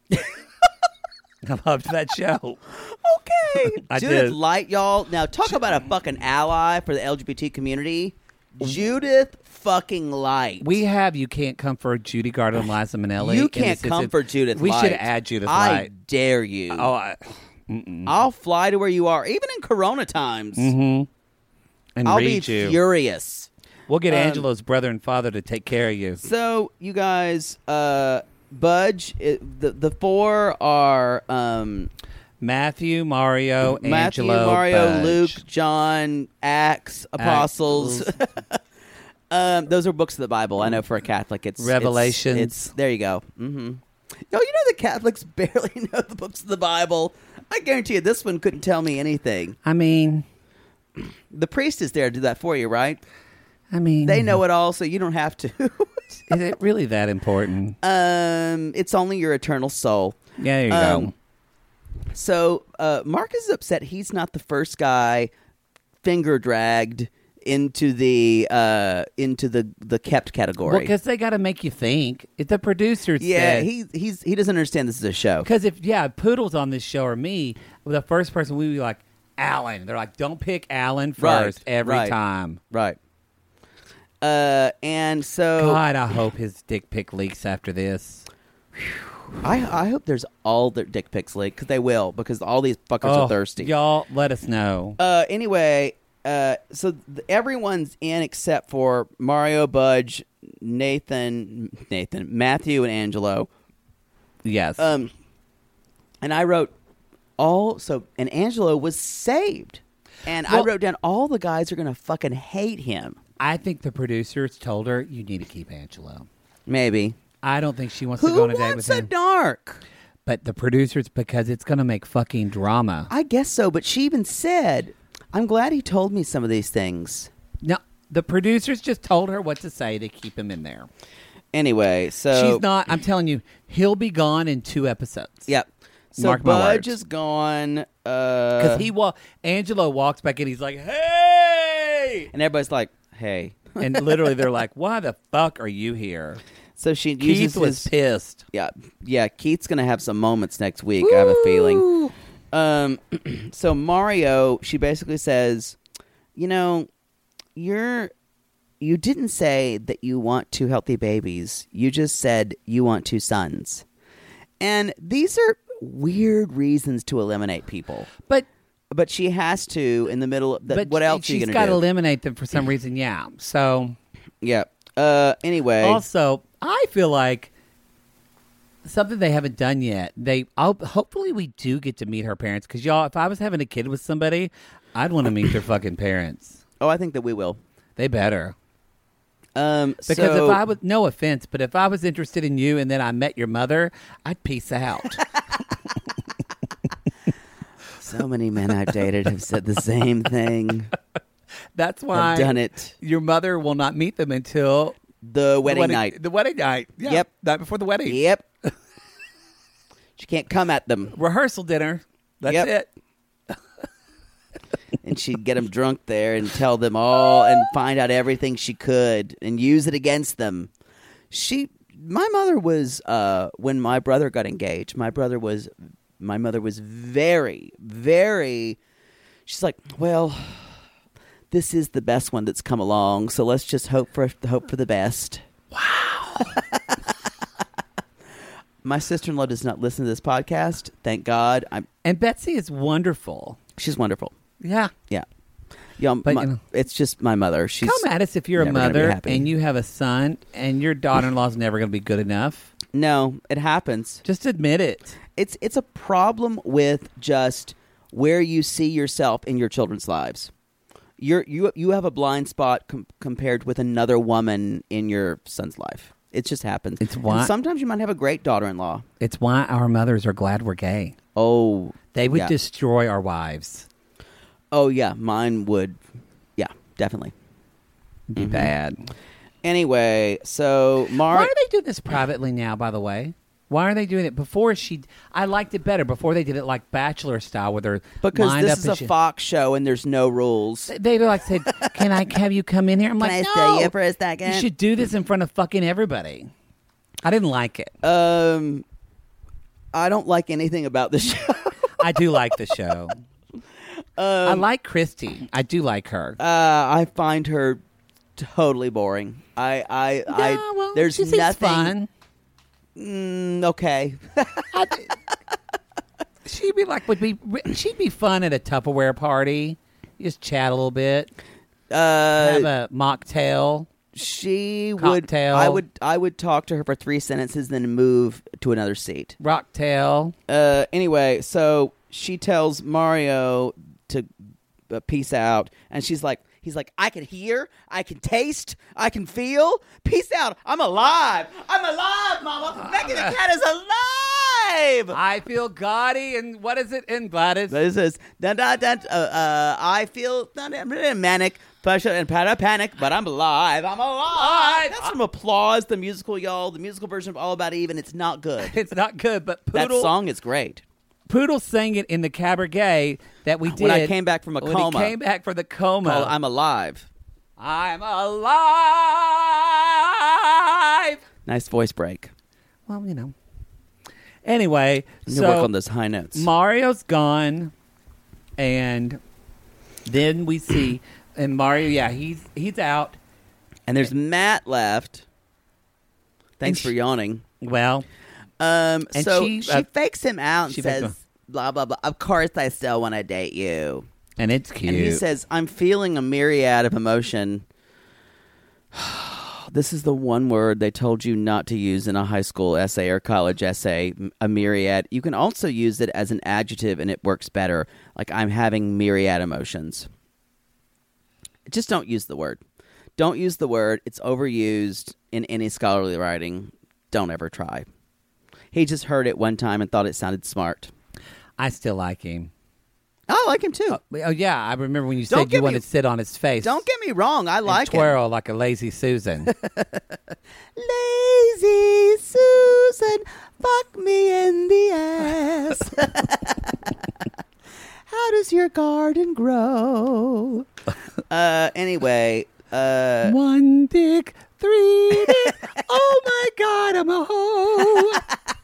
I loved that show. Okay, I Judith did. Light, y'all. Now talk about a fucking ally for the L G B T community. Judith fucking Light. We have You Can't Come for Judy Garland and Liza Minnelli. You and can't this is come it. for Judith We Light. should add Judith I Light. dare you. Oh, I, mm-mm. I'll fly to where you are, even in Corona times. Mm-hmm. And I'll read be you. furious. We'll get Um, Angelo's brother and father to take care of you. So you guys, uh, Budge, it, the the four are um, Matthew, Mario, Matthew, Angelo, Mario, Budge. Luke, John, Acts, Apostles. um, those are books of the Bible. I know for a Catholic, it's Revelations. It's, it's there. You go. Mm-hmm. No, you know the Catholics barely know the books of the Bible. I guarantee you, this one couldn't tell me anything. I mean, The priest is there to do that for you, right? I mean, They know it all, so you don't have to. Is it really that important? um, it's only your eternal soul. Yeah, there you Um, go. So uh, Marcus is upset he's not the first guy finger dragged into the uh, into the, the kept category. Well, because they got to make you think. If the producers yeah, said, he he's he doesn't understand this is a show. because if yeah, Poodle's on this show or me, the first person we would be like Alan. They're like, don't pick Alan Right, first every right. time. Right. Uh, and so God, I hope his dick pic leaks after this. I I hope there's all their dick pics leaked because they will because all these fuckers Oh, are thirsty. Y'all, let us know. Uh, anyway, uh, so th- everyone's in except for Mario, Budge, Nathan, Nathan, Matthew, and Angelo. Yes. Um, and I wrote all so, and Angelo was saved, and I Well- wrote down all the guys are gonna fucking hate him. I think the producers told her you need to keep Angelo. Maybe I don't think she wants who to go on a date wants with a him. dark? But the producers, because it's going to make fucking drama. I guess so, but she even said, "I'm glad he told me some of these things." No, the producers just told her what to say to keep him in there. Anyway, so She's not. I'm telling you, he'll be gone in two episodes. Yep. So Mark my Budge words. is gone. Because Uh, he wa- Angelo walks back in. He's like, "Hey!" and everybody's like, "Hey." And literally, they're like, "Why the fuck are you here?" So she uses Keith was his, pissed. yeah, yeah. Keith's gonna have some moments next week. I have a feeling. Um, so Mario, she basically says, you know, you're, you didn't say that you want two healthy babies. You just said you want two sons, and these are weird reasons to eliminate people. But But she has to in the middle. Of the, but what else are you she's gonna got to do? eliminate them for some reason. Yeah. So yeah. Uh. Anyway. also, I feel like something they haven't done yet. They I'll, hopefully we do get to meet her parents because y'all. If I was having a kid with somebody, I'd want to meet their fucking parents. oh, I think that we will. They better. Um. Because so, if I was, no offense, but if I was interested in you and then I met your mother, I'd peace out. so many men I've dated have said the same thing. That's why I've done it. your mother will not meet them until The the wedding, night. The wedding night. Yeah, Yep. Night before the wedding. Yep. She can't come at them, Rehearsal dinner. That's Yep. it. and she'd get them drunk there and tell them all and find out everything she could and use it against them. She, my mother was uh, when my brother got engaged. My brother was, my mother was very, very. She's like, well, this is the best one that's come along, so let's just hope for hope for the best. Wow. My sister-in-law does not listen to this podcast. Thank God. I'm. And Betsy is wonderful. She's wonderful. Yeah. Yeah. Yeah, But, my- you know- it's just my mother. She's Come at us if you're a never gonna be mother happy. and you have a son and your daughter-in-law's never going to be good enough. No, it happens. Just admit it. It's it's a problem with just where you see yourself in your children's lives. You're you you have a blind spot com- compared with another woman in your son's life. It just happens. It's And why- sometimes you might have a great daughter-in-law. It's why our mothers are glad we're gay. Oh, They would yeah. destroy our wives. Oh yeah, mine would. Yeah, definitely. Be Mm-hmm. bad. Anyway, so Mar. Why are they doing this privately now, by the way? Why are they doing it before she... I liked it better before they did it like Bachelor style where they're Because lined this up is and a shit. Fox show and there's no rules. They like said, can I have you come in here? I'm like, Can I no. stay here for a second? You should do this in front of fucking everybody. I didn't like it. Um, I don't like anything about the show. I do like the show. I like Christy. I do like her. Uh, I find her totally boring. I, I, Yeah, I. well, there's she seems nothing. fun. Mm, okay. She'd be like, would be she'd be fun at a Tupperware party. You just chat a little bit. Uh, have a mocktail. she Cocktail. would. I would. I would talk to her for three sentences, then move to another seat. Rocktail. Uh, anyway, so she tells Mario to uh, peace out, and she's like, he's like, I can hear, I can taste, I can feel. Peace out. I'm alive. I'm alive, Mama. Becky the cat is alive. I feel gaudy, and what is it in Gladys? This is dun, dun, dun, uh, uh, I feel dun, dun, dun, manic, pressure, and para panic, but I'm alive. I'm alive. Alive. That's from Applause, the musical, y'all. The musical version of All About Eve, and it's not good. It's not good, but That Poodle song is great. Poodle sang it in the cabaret that we did When I came back from a when coma. he came back from the coma. Called I'm Alive. I'm alive. Nice voice break. Well, you know. Anyway, You so work on those high notes. Mario's gone, and then we see, and Mario, yeah, he's he's out. And there's Matt left. Thanks And for she- yawning. Well, Um, And so she, she, uh, fakes him out and she fakes says, him. blah, blah, blah. Of course I still want to date you. and it's cute. And he says, I'm feeling a myriad of emotion. This is the one word they told you not to use in a high school essay or college essay, m- a myriad. You can also use it as an adjective and it works better. Like, I'm having myriad emotions. Just don't use the word. Don't use the word. It's overused in any scholarly writing. Don't ever try. He just heard it one time and thought it sounded smart. I still like him. I like him too. Oh yeah, I remember when you Don't said get you me- wanted to sit on his face. Don't get me wrong. I and like him. twirl like a lazy Susan. Lazy Susan, fuck me in the ass. How does your garden grow? Uh, anyway, uh, One dick, three dick. Oh my God, I'm a hoe.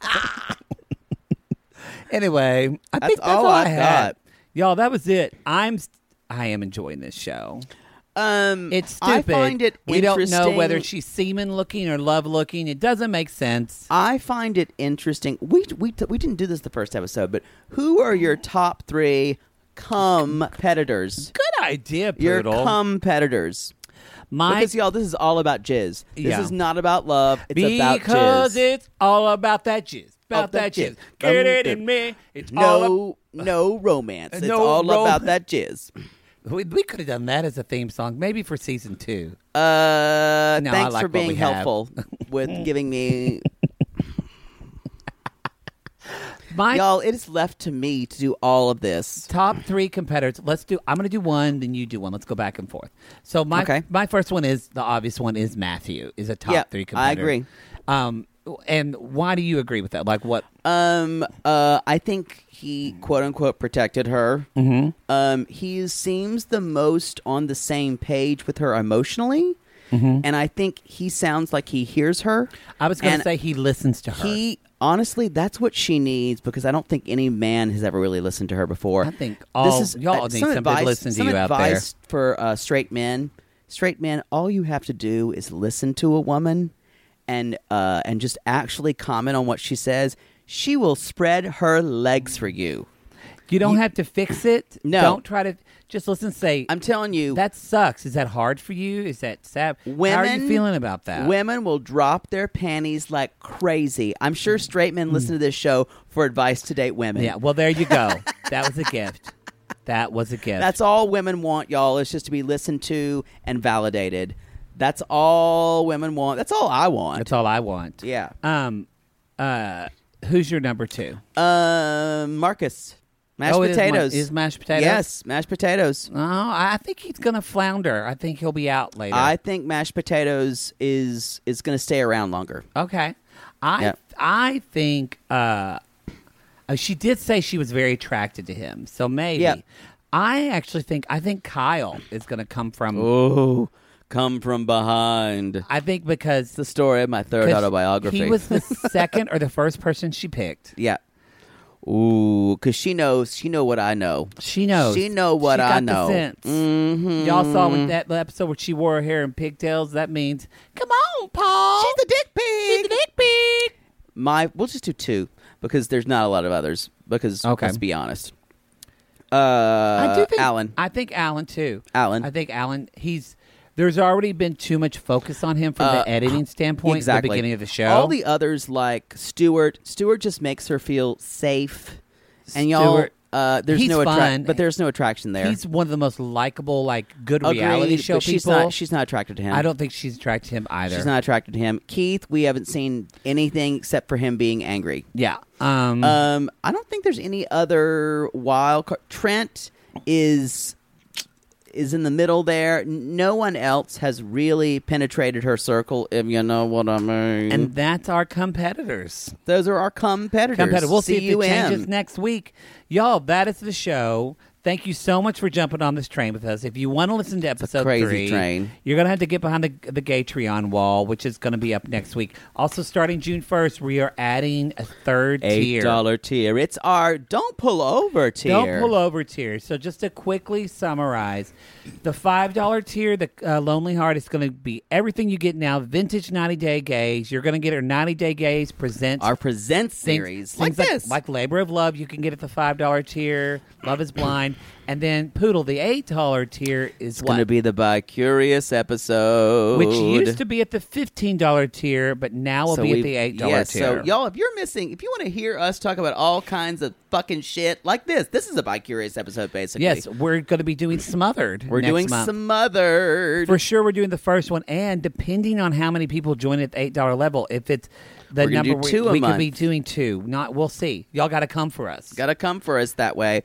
Anyway, I That's think that's all all, I I had. got. Y'all, that was it. I'm, st- I am enjoying this show. um, It's stupid. I find it we don't know whether interesting- she's semen looking or love looking. It doesn't make sense. I find it interesting. We we we didn't do this the first episode, but who are your top three competitors? Good idea, Your Poodle. competitors. My Because y'all, this is all about jizz. This Yeah. is not about love. It's about because jizz. it's all about that jizz. About About that that jizz. jizz. Get Um, it in me. It's all ab- No, no romance. It's No all rom- about that jizz. We, we could have done that as a theme song, maybe for season two. Uh, No, I thanks like for what being we have. helpful with giving me. My Y'all, it is left to me to do all of this. top three competitors. Let's do. I'm going to do one, then you do one. Let's go back and forth. So my Okay. my first one is the obvious one is Matthew is a top Yeah, three I competitor. agree. Um, and why do you agree with that? Like what? Um, uh, I think he quote unquote protected her. Mm-hmm. Um, he seems the most on the same page with her emotionally, Mm-hmm. and I think he sounds like he hears her. I was going And to say he listens to her. He honestly, that's what she needs because I don't think any man has ever really listened to her before. I think all y'all uh, need some somebody to advice, listen to some you out there. advice for uh, straight men. Straight men, all you have to do is listen to a woman and uh, and just actually comment on what she says. She will spread her legs for you. You don't have to fix it. No. Don't try to just listen. And say I'm telling you, that sucks. Is that hard for you? Is that sad? women, How are you feeling about that? Women will drop their panties like crazy. I'm sure straight men listen to this show for advice to date women. Yeah. Well, there you go. That was a gift. That was a gift. That's all women want, y'all, is just to be listened to and validated. That's all women want. That's all I want. That's all I want. Yeah. Um. Uh. Who's your number two? Um, Marcus. Mashed oh, it is ma- potatoes. Is, mashed potatoes? Yes, mashed potatoes. Oh, I think he's gonna flounder. I think he'll be out later. I think mashed potatoes is is going to stay around longer. Okay. I Yeah. I think uh, uh, she did say she was very attracted to him. So maybe. Yep. I actually think I think Kyle is going to come from. Oh, come from behind. I think because It's the story of my third 'cause autobiography. he was the second or the first person she picked. yeah. Ooh, because she knows. She know what I know. She knows. She know what She I got know. The sense. Mm-hmm. Y'all saw with that episode where she wore her hair in pigtails. That means, come on, Paul. She's the dick pig. She's the dick pig. My, we'll just do two because there's not a lot of others. Because Okay. let's be honest. Uh, I do think Alan. I think Alan too. Alan. I think Alan. He's there's already been too much focus on him from Uh, the editing standpoint exactly. at the beginning of the show. All the others, like Stewart, Stewart just makes her feel safe. And y'all, Stewart, uh, there's he's no fun. attraction, but there's no attraction there. He's one of the most likable, like good Agreed, reality show but she's people. not. She's not attracted to him. I don't think she's attracted to him either. She's not attracted to him. Keith, we haven't seen anything except for him being angry. Yeah. Um, Um, I don't think there's any other wild card. Trent is is in the middle there. No one else has really penetrated her circle, if you know what I mean. and that's our competitors. those are our competitors. Competitor. We'll see if C U it M. changes next week. Y'all, that is the show. Thank you so much for jumping on this train with us. If you want to listen to episode crazy three, train. you're going to have to get behind the, the Gatreon wall, which is going to be up next week. Also, starting June first, we are adding a third Eight tier. dollar tier. It's our don't pull over tier. Don't pull over tier. So just to quickly summarize, the five dollar tier, the uh, Lonely Heart, is going to be everything you get now. Vintage ninety Day Gaze. You're going to get our ninety Day Gaze presents. Our present things- series things like this. Like Labor of Love, you can get at the five dollar tier. Love is Blind. And then Poodle, the eight dollar tier is It's going to what? be the Bi Curious episode, Which used to be at the fifteen dollar tier, but now will So be at we've- the eight dollar yes, tier. So, y'all, if you're missing, if you want to hear us talk about all kinds of fucking shit like this, this is a Bi Curious episode, basically. yes, we're going to be doing Smothered. We're next doing month. Smothered. For sure, we're doing the first one, and depending on how many people join at the eight dollar level, if it's the We're gonna number, do two we, a we could month. be doing two. Not, we'll see. Y'all got to come for us. Gotta come for us that way.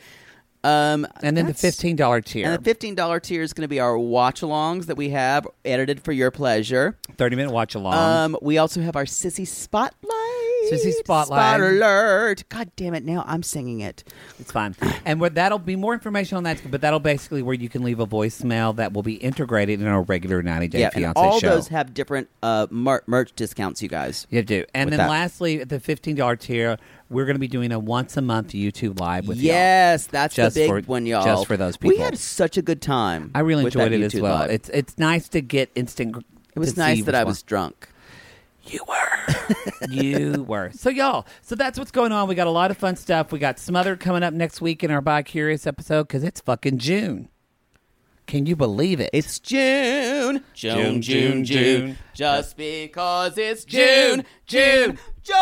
Um, and then the that's- fifteen dollar tier, And the fifteen dollar tier is going to be our watch-alongs that we have edited for your pleasure. thirty minute watch along. Um, we also have our Sissy Spotlight. Sissy Spotlight. Spot alert. God damn it, now I'm singing it. It's fine. And where that'll be more information on that, but that'll basically where you can leave a voicemail that will be integrated in our regular ninety Day yeah, and Fiance all show. those have different uh, mer- merch discounts, you guys. You do. And with then that. lastly, at the fifteen dollar tier, we're going to be doing a once a month YouTube live with y'all. Yes, that's Just the big for- one, y'all. just for those We people. had such a good time. I really with enjoyed that it as YouTube well. Live. It's it's nice to get instant. gr- it was to nice see that I which was drunk. You were. you were. So, y'all, so that's what's going on. We got a lot of fun stuff. We got Smothered coming up next week in our Bi Curious episode because it's fucking June. Can you believe it? It's June. June, June, June. Just because it's June, June, June.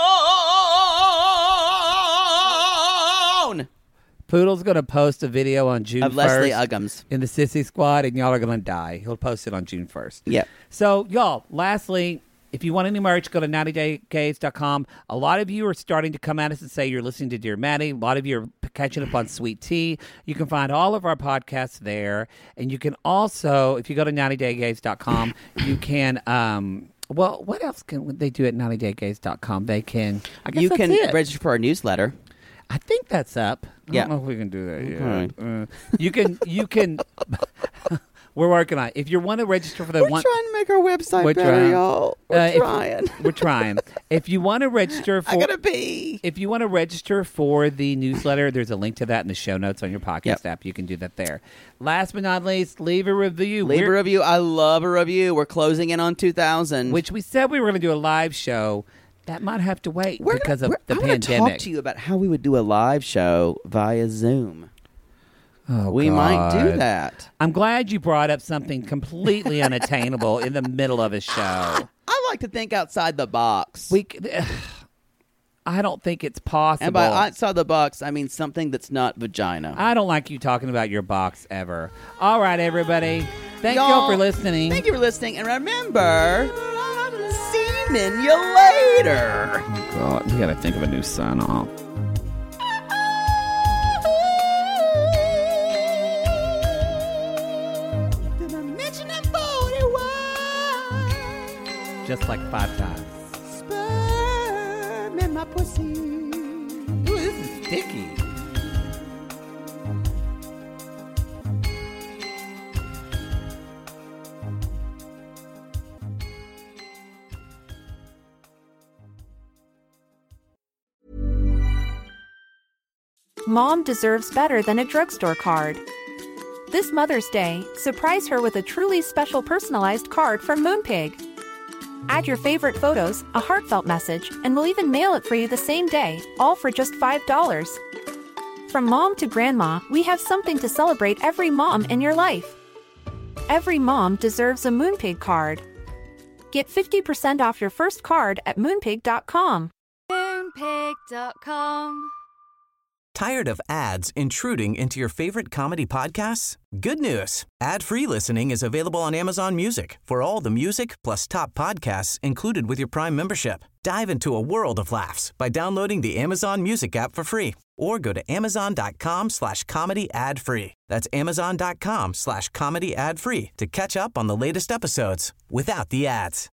Poodle's going to post a video on June Of Leslie first Uggams. in the Sissy Squad, and y'all are going to die. He'll post it on June first. Yep. So, y'all, lastly, if you want any merch, go to ninety day gaze dot com. A lot of you are starting to come at us and say you're listening to Dear Maddie. A lot of you are p- catching up on Sweet Tea. You can find all of our podcasts there. And you can also, if you go to ninety day gaze dot com, you can... Um, well, what else can they do at ninety day gaze dot com? They can... I guess You that's can it. register for our newsletter. I think that's up. I Yeah. don't know if we can do that yet. Okay. Uh, you can... You can... We're working on it. If you want to register for the We're one... trying to make our website We're better, trying. y'all. We're Uh, if- trying. We're trying. If you want to register for... I gotta pee. If you want to register for the newsletter, there's a link to that in the show notes on your podcast Yep. app. You can do that there. Last but not least, leave a review. Leave a We're- review. I love a review. We're closing in on two thousand. Which we said we were going to do a live show. That might have to wait We're because gonna, of we're- the I wanna pandemic. talk to you about how we would do a live show via Zoom. Oh, we might do God. that. I'm glad you brought up something completely unattainable in the middle of a show. I like to think outside the box. We, c- I don't think it's possible. and by outside the box, I mean something that's not vagina. I don't like you talking about your box ever. All right, everybody. Thank Y'all, y'all for listening. Thank you for listening. And remember, semen you later. Oh, God, we got to think of a new sign off. Just like five times. Sperm in my pussy. Ooh, this is sticky. Mom deserves better than a drugstore card. This Mother's Day, surprise her with a truly special personalized card from Moonpig. Add your favorite photos, a heartfelt message, and we'll even mail it for you the same day, all for just five dollars. From mom to grandma, we have something to celebrate every mom in your life. Every mom deserves a Moonpig card. Get fifty percent off your first card at moonpig dot com. Moonpig dot com. Tired of ads intruding into your favorite comedy podcasts? Good news. Ad-free listening is available on Amazon Music for all the music plus top podcasts included with your Prime membership. Dive into a world of laughs by downloading the Amazon Music app for free or go to amazon.com slash comedy ad free. That's amazon.com slash comedy ad free to catch up on the latest episodes without the ads.